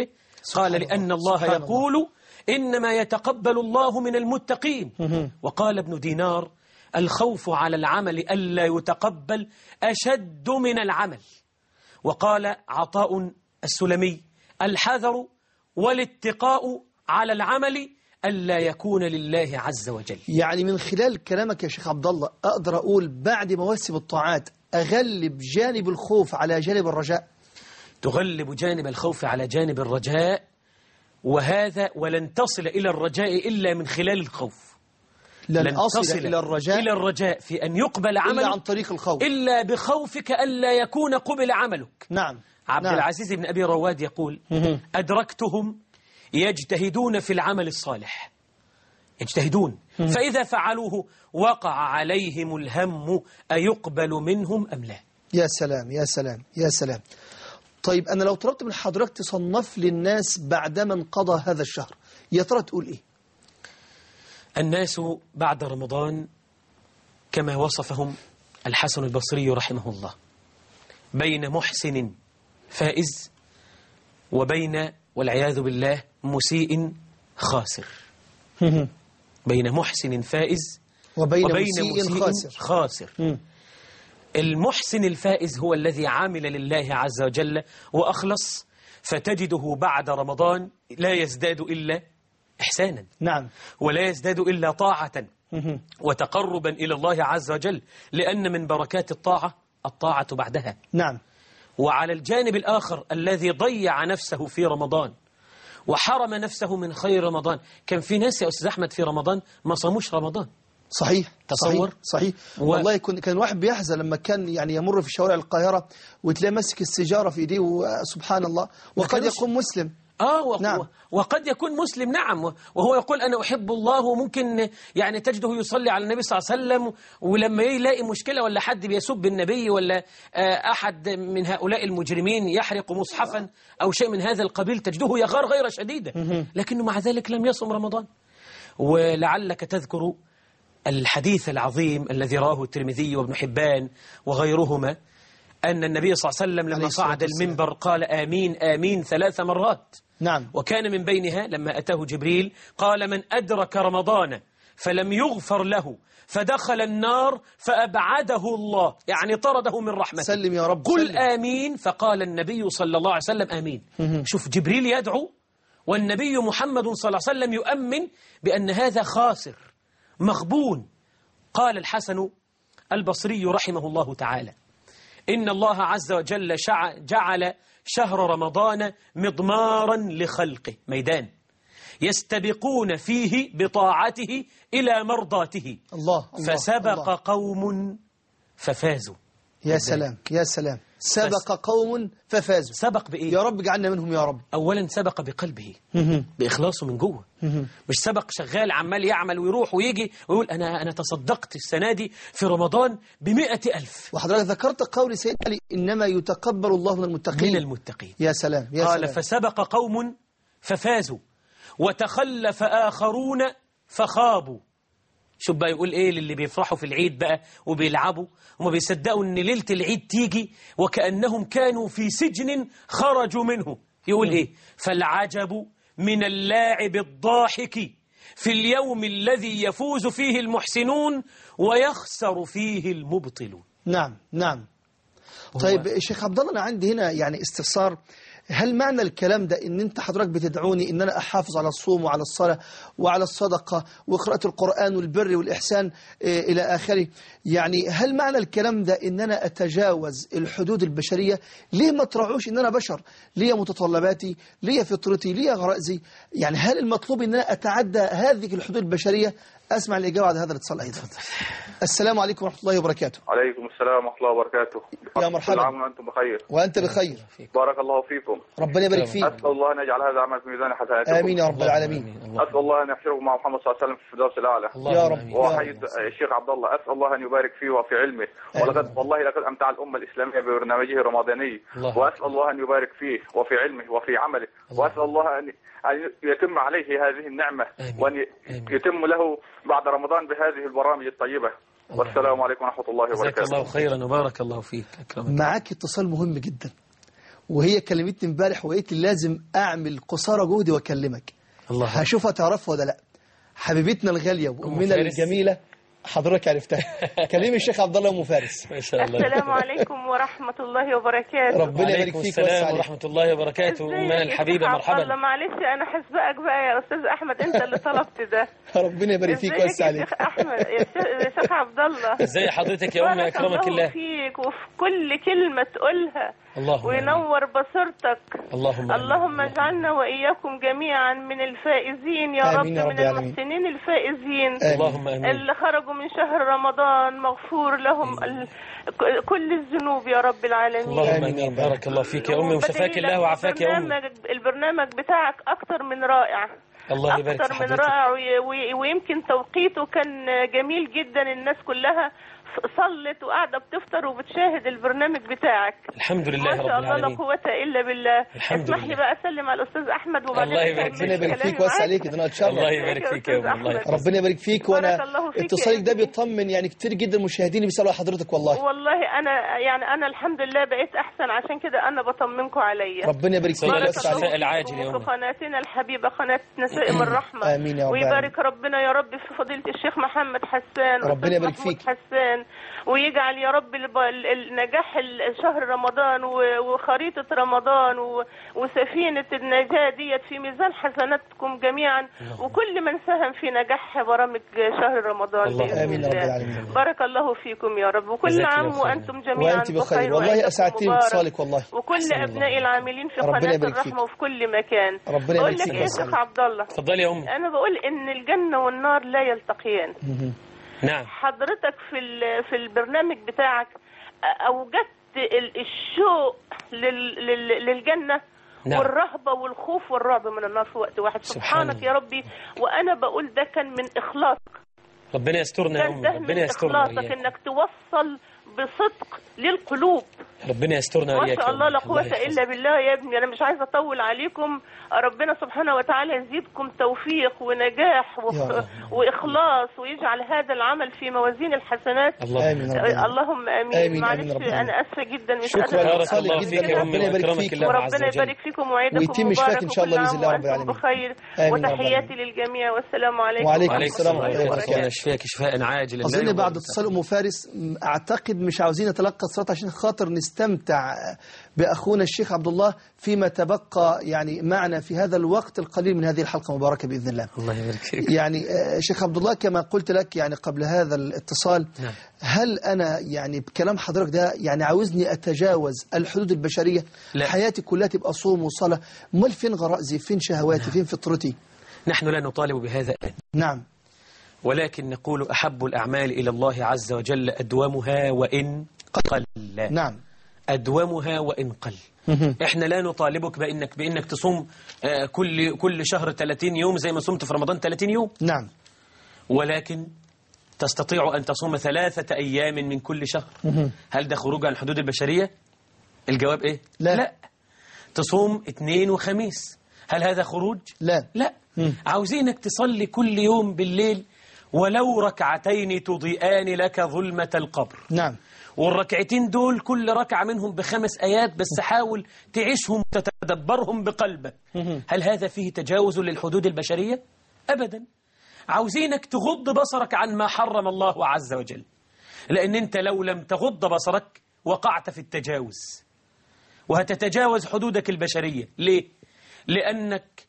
قال لأن الله يقول الله. إنما يتقبل الله من المتقين. وقال ابن دينار الخوف على العمل ألا يتقبل أشد من العمل. وقال عطاء السلمي الحذر والاتقاء على العمل ألا يكون لله عز وجل. يعني من خلال كلامك يا شيخ عبد الله أقدر أقول بعد مواسم الطاعات أغلب جانب الخوف على جانب الرجاء. تغلب جانب الخوف على جانب الرجاء، وهذا ولن تصل إلى الرجاء إلا من خلال الخوف. لن, لن أصل تصل إلى الرجاء إلى الرجاء في أن يقبل عملك إلا عن طريق الخوف، إلا بخوفك ألا يكون قبل عملك. نعم. عبد نعم. العزيز بن أبي رواد يقول أدركتهم يجتهدون في العمل الصالح، يجتهدون فإذا فعلوه وقع عليهم الهم أيقبل منهم أم لا. يا سلام يا سلام يا سلام. طيب أنا لو طلبت من حضرتك تصنف للناس بعدما انقضى هذا الشهر، يا ترى تقول إيه؟ الناس بعد رمضان كما وصفهم الحسن البصري رحمه الله بين محسن فائز وبين والعياذ بالله مسيء خاسر. بين محسن فائز وبين, وبين مسيء, مسيء خاسر, خاسر. المحسن الفائز هو الذي عامل لله عز وجل وأخلص، فتجده بعد رمضان لا يزداد إلا إحسانا. نعم. ولا يزداد إلا طاعة وتقربا إلى الله عز وجل، لأن من بركات الطاعة الطاعة بعدها. نعم. وعلى الجانب الآخر الذي ضيع نفسه في رمضان وحرم نفسه من خير رمضان، كان في ناس يا أستاذ أحمد في رمضان ما صاموش رمضان. صحيح. تصور. صحيح, صحيح. و... والله كان كان الواحد بيحزن لما كان يعني يمر في شوارع القاهرة وتلاقي ماسك السيجارة في ايديه، وسبحان الله وقد يكون مسلم. آه و... نعم. وقد يكون مسلم نعم، وهو يقول أنا أحب الله، وممكن يعني تجده يصلي على النبي صلى الله عليه وسلم، ولما يلاقي مشكلة ولا حد بيسب النبي ولا أحد من هؤلاء المجرمين يحرق مصحفا أو شيء من هذا القبيل تجده يغار غير شديدة، لكنه مع ذلك لم يصم رمضان. ولعلك تذكر الحديث العظيم الذي رواه الترمذي وابن حبان وغيرهما أن النبي صلى الله عليه وسلم لما صعد المنبر قال آمين آمين ثلاث مرات. نعم. وكان من بينها لما أتاه جبريل قال من أدرك رمضان فلم يغفر له فدخل النار فأبعده الله، يعني طرده من رحمته. سلم يا رب. قل سلم. آمين، فقال النبي صلى الله عليه وسلم آمين. شوف جبريل يدعو والنبي محمد صلى الله عليه وسلم يؤمن بأن هذا خاسر مغبون. قال الحسن البصري رحمه الله تعالى إن الله عز وجل جعل شهر رمضان مضمارا لخلقه، ميدان يستبقون فيه بطاعته إلى مرضاته. الله الله فسبق الله. قوم ففازوا. يا سلام يا سلام. سبق قوم ففازوا. سبق بإيه؟ يا رب اجعلنا منهم يا رب. أولا سبق بقلبه بإخلاصه من جوه، مش سبق شغال عمال يعمل ويروح ويجي ويقول أنا أنا تصدقت السنة دي في رمضان بمئة ألف. وحضرتك ذكرت قول سيدنا علي إنما يتقبل الله من المتقين. من المتقين. يا سلام يا قال سلام. فسبق قوم ففازوا وتخلف آخرون فخابوا. شوف بقى يقول ايه للي بيفرحوا في العيد بقى وبيلعبوا وما بيصدقوا ان ليلة العيد تيجي وكأنهم كانوا في سجن خرجوا منه. يقول ايه فالعجب من اللاعب الضاحك في اليوم الذي يفوز فيه المحسنون ويخسر فيه المبطلون. نعم نعم. طيب شيخ عبد الله، انا عندي هنا يعني استفسار. هل معنى الكلام ده ان انت حضرتك بتدعوني ان انا احافظ على الصوم وعلى الصلاة وعلى الصدقة وقراءة القرآن والبر والإحسان إيه الى آخره؟ يعني هل معنى الكلام ده ان انا اتجاوز الحدود البشرية؟ ليه ما تراعوش ان انا بشر، ليه متطلباتي، ليه فطرتي، ليه غرائزي؟ يعني هل المطلوب ان انا اتعدى هذه الحدود البشرية؟ اسمع الإجابة على هذا الاتصال أيضا. السلام عليكم ورحمة الله وبركاته. عليكم السلام ورحمة الله وبركاته. يا مرحبا. كل عام وأنتم بخير. وأنت بخير. بارك الله فيكم. ربنا يبارك فيك. أسأل الله أن يجعل هذا عمل في ميزان حسناتكم. آمين يا رب العالمين. أسأل الله أن يحشركم مع محمد صلى الله عليه وسلم في الفردوس الأعلى. يا رب. وأحيي الشيخ عبد الله، أسأل الله أن يبارك فيه وفي علمه. ولقد والله لقد أمتع الأمة الإسلامية ببرنامجه الرمضاني. وأسأل الله أن يبارك فيه وفي علمه وفي عمله. وأسأل الله أن أن يتم عليه هذه النعمة وأن يتم له بعد رمضان بهذه البرامج الطيبة. والسلام عليكم ورحمة الله وبركاته. جزاك الله خيرا وبارك الله فيك. أكرمك. معاك اتصال مهم جدا وهي كلمتني امبارح وقالت لي لازم أعمل قصارى جهدي وأكلمك. الله هشوفها تعرفها ولا لا. حبيبتنا الغالية وأمنا الجميلة حضرتك عرفتها. كلمي الشيخ عبد الله أم فارس. ما شاء الله. السلام عليكم ورحمة الله وبركاته. ربنا يبارك فيك السلام ورحمة الله وبركاته. أمنا الحبيبة مرحبا. الله معلش أنا حسبقك بقى يا أستاذ أحمد، أنت اللي طلبت ده. ربنا يبارك فيك ويوسع عليك. يا شيخ أحمد يا شيخ عبد الله. ازي حضرتك يا أم أكرمك الله. بارك الله فيك وفي كل كلمة تقولها. اللهم وينور بصيرتك. اللهم اللهم اجعلنا وإياكم جميعا من الفائزين يا رب، من المحسنين الفائزين. اللهم آمين. اللي خرجوا من شهر رمضان مغفور لهم ال... كل الذنوب يا رب العالمين. اللهم آمين. بارك الله فيك يا أمي وشفاك الله وعافاك يا أمي. البرنامج بتاعك أكتر من رائع. الله يبارك أكتر من رائع، ويمكن توقيته كان جميل جدا. الناس كلها صلت وقاعدة بتفطر وبتشاهد البرنامج بتاعك. الحمد لله رب العالمين. ما شاء الله لا قوة إلا بالله. اسمح لي بقى أسلم على الأستاذ أحمد وبعدين الله يبارك فيك. ربنا يبارك فيك واسع عليك. ده أنا أتشرف. الله يبارك فيك يا الله. ربنا يبارك فيك. وأنا اتصالك ده بيطمن يعني كتير جدا مشاهدين بيسألوا حضرتك والله. والله أنا يعني أنا الحمد لله بقيت أحسن، عشان كده أنا بطمنكم عليا. ربنا يبارك فيك واسع عليك. العاجل يا أمي. قناتنا الحبيبة قناة نسائم الرحمة. آمين يا رب. ويبارك ربنا يا رب في فضيلة الشيخ محمد حسان. ربنا يبارك فيك. حسان ويجعل يا رب النجاح شهر رمضان وخريطة رمضان وسفينة النجاة ديت في ميزان حسناتكم جميعا، وكل من ساهم في نجاح برامج شهر رمضان. الله آمين رب العالمين. بارك الله فيكم يا رب، وكل عام وأنتم جميعا وأنت بخير. والله أسعدتني باتصالك والله. وكل أبناء العاملين في قناة الرحمة وفي كل مكان. ربنا يبارك فيك. بقول لك إيه يا شيخ عبد الله؟ اتفضلي يا أمي. أنا بقول إن الجنة والنار لا يلتقيان. نعم. حضرتك في في البرنامج بتاعك أوجدت الشوق للجنة. نعم. والرهبة والخوف والرعب من النار في وقت واحد. سبحانك يا ربي. وأنا بقول ده كان من إخلاصك. ربنا يسترنا يا أمي. ربنا يسترنا. إخلاصك إنك توصل بصدق للقلوب. ربنا يسترنا ما شاء الله لا قوة إلا بالله يا ابني. أنا مش عايزة أطول عليكم. ربنا سبحانه وتعالى يزيدكم توفيق ونجاح وإخلاص، ويجعل هذا العمل في موازين الحسنات. الله آمين. اللهم آمين. معلش أنا آسفة جدا مش قادرة. بارك الله فيك. ربنا يبارك فيك. وربنا يبارك فيكم ويعيدكم مبارك إن شاء الله بإذن الله رب العالمين. بخير. وتحياتي للجميع والسلام عليكم. وعليكم السلام ورحمة الله وبركاته. يشفيك شفاء عاجل. أظن بعد اتصال أم فارس أعتقد مش عاوزين نتلقى الصلاة عشان خاطر نستمتع بأخونا الشيخ عبد الله فيما تبقى يعني معنا في هذا الوقت القليل من هذه الحلقة المباركة بإذن الله. الله يبارك فيك. يعني شيخ عبد الله كما قلت لك يعني قبل هذا الاتصال، نعم. هل أنا يعني بكلام حضرتك ده يعني عاوزني أتجاوز الحدود البشرية؟ لا. حياتي كلها تبقى صوم وصلاة؟ امال فين غرائزي؟ فين شهواتي؟ نعم. فين فطرتي؟ نحن لا نطالب بهذا الآن. نعم. ولكن نقول أحب الأعمال إلى الله عز وجل أدومها وإن قل. نعم. أدومها وإن قل. إحنا لا نطالبك بأنك بأنك تصوم كل كل شهر ثلاثين يوم زي ما صمت في رمضان ثلاثين يوم. نعم. ولكن تستطيع أن تصوم ثلاثة أيام من كل شهر. هل ده خروج عن الحدود البشرية؟ الجواب إيه؟ لا. لا. تصوم اثنين وخميس. هل هذا خروج؟ لا. لا. عاوزينك تصلي كل يوم بالليل ولو ركعتين تضيئان لك ظلمة القبر. نعم. والركعتين دول كل ركعة منهم بخمس آيات بس، حاول تعيشهم وتتدبرهم بقلبك. هل هذا فيه تجاوز للحدود البشرية؟ أبدا. عاوزينك تغض بصرك عن ما حرم الله عز وجل، لأن أنت لو لم تغض بصرك وقعت في التجاوز وهتتجاوز حدودك البشرية. ليه؟ لأنك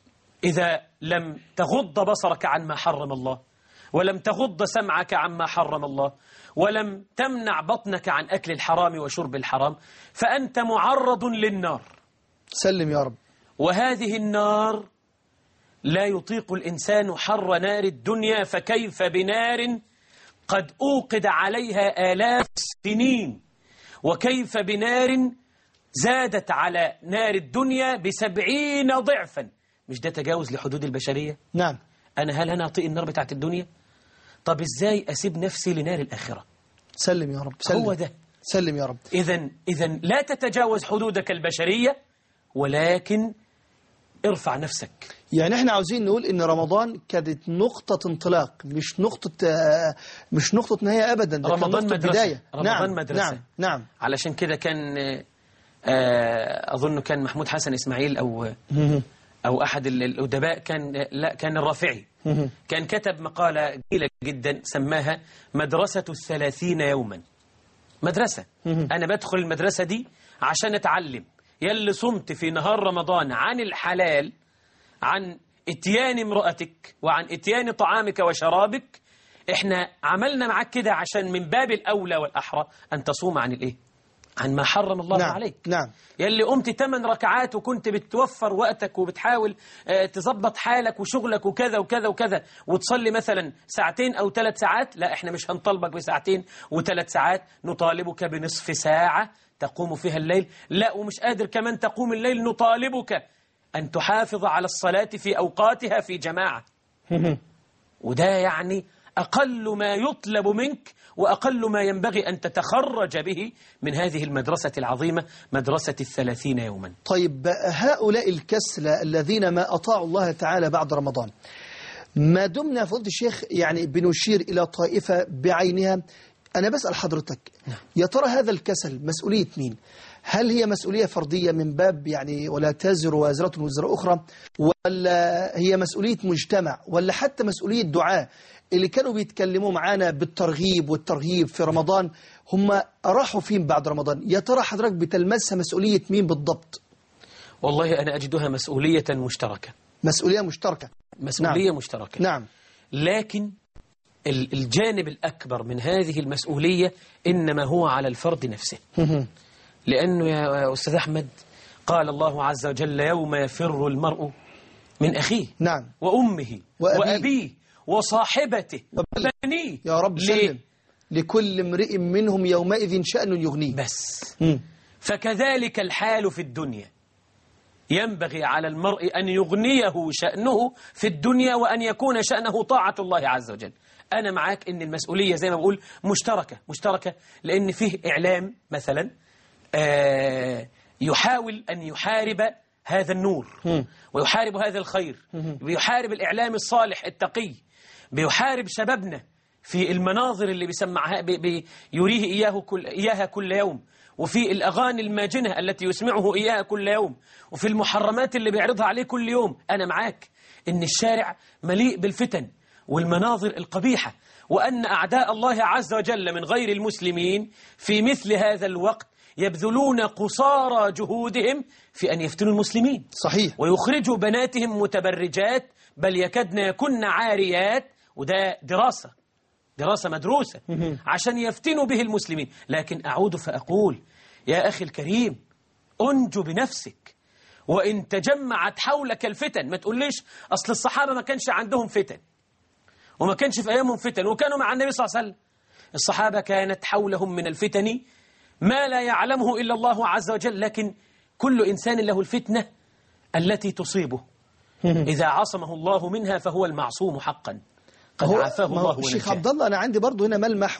إذا لم تغض بصرك عن ما حرم الله، ولم تغض سمعك عما حرم الله، ولم تمنع بطنك عن أكل الحرام وشرب الحرام، فأنت معرض للنار. سلم يا رب. وهذه النار لا يطيق الإنسان حر نار الدنيا، فكيف بنار قد أوقد عليها آلاف السنين، وكيف بنار زادت على نار الدنيا بسبعين ضعفا. مش ده تجاوز لحدود البشرية؟ نعم. أنا هل أنا أطيق النار بتاعت الدنيا؟ طب إزاي أسيب نفسي لنار الآخرة؟ سلم يا رب. سلم. هو ده. سلم يا رب. إذن إذن لا تتجاوز حدودك البشرية، ولكن ارفع نفسك. يعني احنا عاوزين نقول ان رمضان كانت نقطة انطلاق، مش نقطة مش نقطة نهاية ابدا. رمضان مدرسة. بداية. رمضان نعم. مدرسة. نعم. نعم. علشان كده كان أظن كان محمود حسن إسماعيل أو أو أحد الأدباء، كان لا كان الرافعي، كان كتب مقالة جميلة جدا سماها مدرسة الثلاثين يوما. مدرسة أنا بدخل المدرسة دي عشان أتعلم. يلي صمت في نهار رمضان عن الحلال، عن اتيان امرأتك وعن اتيان طعامك وشرابك، احنا عملنا معاك كده عشان من باب الأولى والأحرى أن تصوم عن الإيه؟ عن ما حرم الله نعم. عليك. نعم. يلي قمت ثمان ركعات وكنت بتوفر وقتك وبتحاول اه تظبط حالك وشغلك وكذا وكذا وكذا، وتصلي مثلا ساعتين أو ثلاث ساعات، لا احنا مش هنطالبك بساعتين وثلاث ساعات، نطالبك بنصف ساعة تقوم فيها الليل. لا ومش قادر كمان تقوم الليل، نطالبك أن تحافظ على الصلاة في أوقاتها في جماعة. وده يعني أقل ما يطلب منك وأقل ما ينبغي أن تتخرج به من هذه المدرسة العظيمة، مدرسة الثلاثين يوما. طيب هؤلاء الكسلى الذين ما أطاعوا الله تعالى بعد رمضان، ما دمنا فضل الشيخ يعني بنشير إلى طائفة بعينها، أنا بسأل حضرتك يا ترى هذا الكسل مسؤولية مين؟ هل هي مسؤولية فردية من باب يعني ولا تزر وازرة وزر أخرى، ولا هي مسؤولية مجتمع، ولا حتى مسؤولية دعاء اللي كانوا بيتكلموا معانا بالترغيب والترهيب في رمضان، هم راحوا فين بعد رمضان؟ يا ترى حضرتك بتلمسها مسؤولية مين بالضبط؟ والله أنا أجدها مسؤولية مشتركة. مسؤولية مشتركة. مسؤولية نعم. مشتركة. نعم. لكن الجانب الأكبر من هذه المسؤولية إنما هو على الفرد نفسه. لأنه يا أستاذ أحمد قال الله عز وجل يوم يفر المرء من أخيه. نعم. وأمه وأبيه, وأبيه وصاحبته وبنيه. يا رب سلم. لكل امرئ منهم يومئذ شأن يغنيه. بس م. فكذلك الحال في الدنيا، ينبغي على المرء أن يغنيه شأنه في الدنيا وأن يكون شأنه طاعة الله عز وجل. أنا معاك إن المسؤولية زي ما بقول مشتركة مشتركة لأن فيه إعلام مثلا آه يحاول أن يحارب هذا النور ويحارب هذا الخير، بيحارب الإعلام الصالح التقي، بيحارب شبابنا في المناظر اللي بيسمعها بيريه إياه كل إياها كل يوم، وفي الأغاني الماجنة التي يسمعه إياها كل يوم، وفي المحرمات اللي بيعرضها عليه كل يوم. أنا معاك إن الشارع مليء بالفتن والمناظر القبيحة، وأن أعداء الله عز وجل من غير المسلمين في مثل هذا الوقت يبذلون قصارى جهودهم في أن يفتنوا المسلمين. صحيح. ويخرجوا بناتهم متبرجات بل يكدن يكن عاريات، وده دراسة دراسة مدروسة عشان يفتنوا به المسلمين. لكن أعود فأقول يا أخي الكريم أنجو بنفسك، وإن تجمعت حولك الفتن ما تقوليش أصل الصحابة ما كانش عندهم فتن وما كانش في أيامهم فتن وكانوا مع النبي صلى الله عليه وسلم. الصحابة كانت حولهم من الفتن ما لا يعلمه إلا الله عز وجل، لكن كل إنسان له الفتنة التي تصيبه، إذا عصمه الله منها فهو المعصوم حقا قد عافاه الله. الشيخ عبد الله أنا عندي برضو هنا ملمح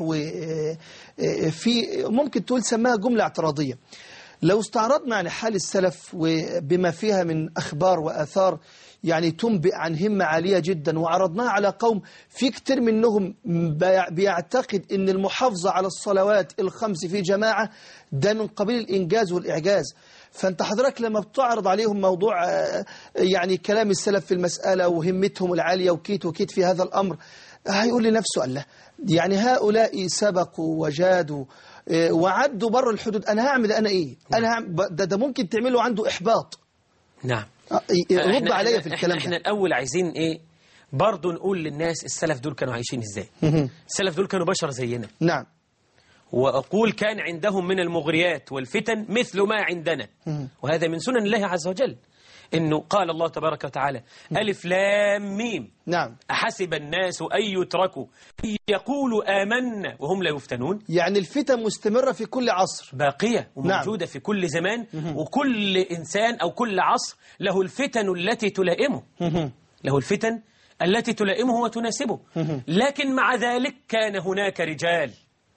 وفي ممكن تقول سماها جملة اعتراضية. لو استعرضنا عن حال السلف وبما فيها من أخبار وآثار يعني تنبئ عن همة عالية جدا، وعرضناها على قوم في كتير منهم بيعتقد أن المحافظة على الصلوات الخمس في جماعة ده من قبيل الإنجاز والإعجاز. فأنت حضرتك لما بتعرض عليهم موضوع يعني كلام السلف في المسألة وهمتهم العالية وكيت وكيت في هذا الأمر، هيقول لنفسه الله يعني هؤلاء سبقوا وجادوا وعدوا بر الحدود، أنا هعمل أنا إيه؟ أنا هعمل ده, ده ممكن تعمله عنده إحباط. نعم. رد عليا في الكلام. احنا, احنا الأول عايزين إيه برضو نقول للناس السلف دول كانوا عايشين إزاي. السلف دول كانوا بشر زينا. نعم. وأقول كان عندهم من المغريات والفتن مثل ما عندنا، وهذا من سنن الله عز وجل، إنه قال الله تبارك وتعالى ألف لام ميم. نعم. أحسب الناس أن يتركوا أن يقولوا آمنا وهم لا يفتنون. يعني الفتن مستمرة في كل عصر، باقية وموجودة. نعم. في كل زمان. وكل إنسان أو كل عصر له الفتن التي تلائمه، له الفتن التي تلائمه وتناسبه. لكن مع ذلك كان هناك رجال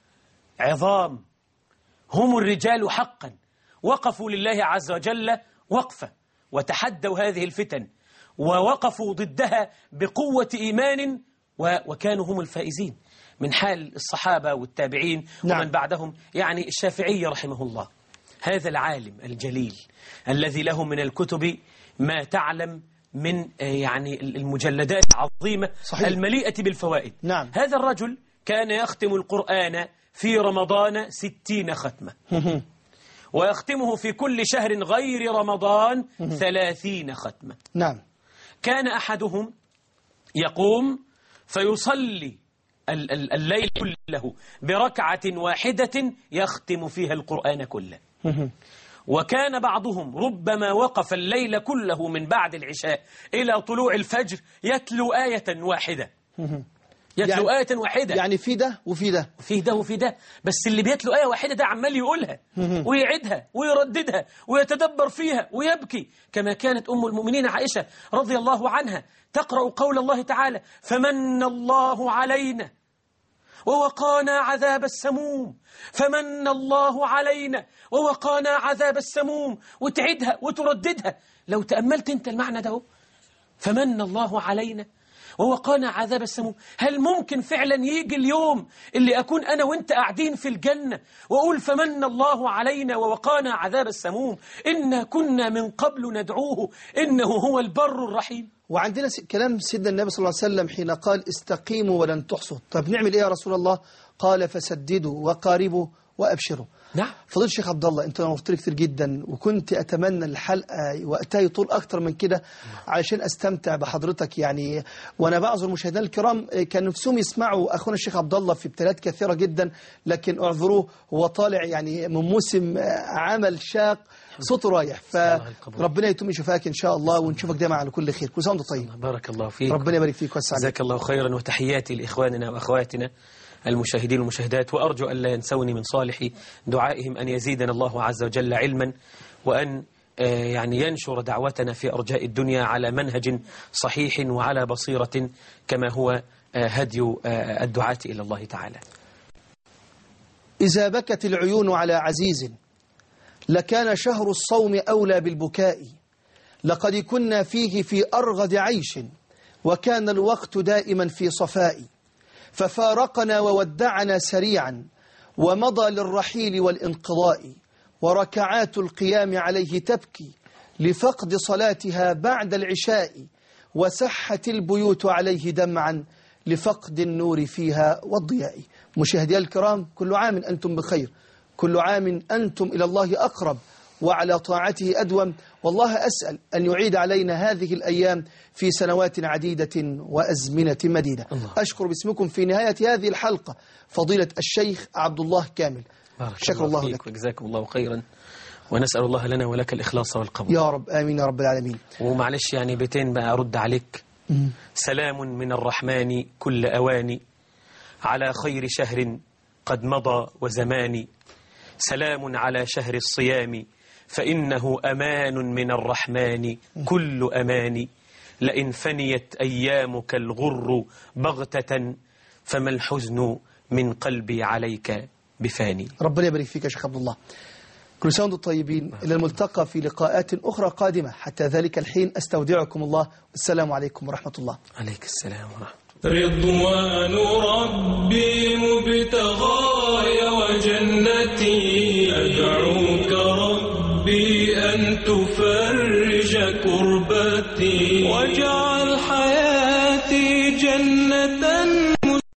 عظام هم الرجال حقا وقفوا لله عز وجل وقفة وتحدوا هذه الفتن ووقفوا ضدها بقوة إيمان وكانوا هم الفائزين من حال الصحابة والتابعين. نعم. ومن بعدهم يعني الشافعي رحمه الله هذا العالم الجليل الذي له من الكتب ما تعلم من يعني المجلدات العظيمة صحيح. المليئة بالفوائد. نعم. هذا الرجل كان يختم القرآن في رمضان ستين ختمة ويختمه في كل شهر غير رمضان ثلاثين ختمة. نعم. كان أحدهم يقوم فيصلي الليل كله بركعة واحدة يختم فيها القرآن كله. وكان بعضهم ربما وقف الليل كله من بعد العشاء إلى طلوع الفجر يتلو آية واحدة. يتلو يعني آية واحدة. يعني في ده وفي ده في ده وفي ده، بس اللي بيتلو آية واحدة ده عمال يقولها ويعيدها ويرددها ويتدبر فيها ويبكي، كما كانت أم المؤمنين عائشة رضي الله عنها تقرأ قول الله تعالى: فمن الله علينا ووقانا عذاب السموم، فمن الله علينا ووقانا عذاب السموم، وتعيدها وترددها. لو تأملت انت المعنى ده، فمن الله علينا ووقانا عذاب السموم، هل ممكن فعلا يجي اليوم اللي أكون أنا وانت قاعدين في الجنة وأقول فمن الله علينا ووقانا عذاب السموم إنا كنا من قبل ندعوه إنه هو البر الرحيم؟ وعندنا كلام سيدنا النبي صلى الله عليه وسلم حين قال استقيموا ولن تحصوا. طب نعمل إيه يا رسول الله؟ قال فسددوا وقاربوا وأبشروا. نعم. فضيلة الشيخ عبد الله، انت نورت لي كتير جدا، وكنت اتمنى الحلقه وقتها يطول اكتر من كده علشان استمتع بحضرتك يعني. وانا بعذر مشاهدينا الكرام كان نفسهم يسمعوا اخونا الشيخ عبد الله في ابتلاءات كثيره جدا، لكن اعذروه هو طالع يعني من موسم عمل شاق صوته رايح، فربنا يتم شفاك ان شاء الله ونشوفك دايما على كل خير. كل سنه وانت طيب. بارك الله فيك. ربنا يبارك فيك ويسعدك. جزاك الله خيرا، وتحياتي لاخواننا واخواتنا المشاهدين والمشاهدات، وأرجو أن لا ينسوني من صالح دعائهم أن يزيدنا الله عز وجل علما، وأن يعني ينشر دعوتنا في أرجاء الدنيا على منهج صحيح وعلى بصيرة كما هو هدي الدعاة إلى الله تعالى. إذا بكت العيون على عزيز لكان شهر الصوم أولى بالبكاء، لقد كنا فيه في أرغد عيش وكان الوقت دائما في صفاء، ففارقنا وودعنا سريعا ومضى للرحيل والانقضاء، وركعات القيام عليه تبكي لفقد صلاتها بعد العشاء، وسحت البيوت عليه دمعا لفقد النور فيها والضياء. مشاهدي الكرام، كل عام أنتم بخير، كل عام أنتم إلى الله أقرب وعلى طاعته أدوم، والله أسأل أن يعيد علينا هذه الأيام في سنوات عديدة وأزمنة مديدة. الله. أشكر باسمكم في نهاية هذه الحلقة فضيلة الشيخ عبد الله كامل. شكر الله, الله لك وجزاكم الله خيرا، ونسأل الله لنا ولك الإخلاص والقبول يا رب. آمين يا رب العالمين. ومعلش يعني بيتين بقى أرد عليك. م- سلام من الرحمن كل أواني على خير شهر قد مضى وزماني، سلام على شهر الصيام فإنه أمان من الرحمن كل أمان، لئن فنيت أيامك الغر بغتة فما الحزن من قلبي عليك بفاني. ربنا يبارك فيك يا شيخ عبد الله. كل سنة وانتم طيبين، إلى الملتقى في لقاءات أخرى قادمة، حتى ذلك الحين أستودعكم الله، والسلام عليكم ورحمة الله. عليك السلام ورحمة الله. رضوان ربي مبتغاي وجنتي، أدعوك ربي أن تفرج كربتي، واجعل حياتي جنة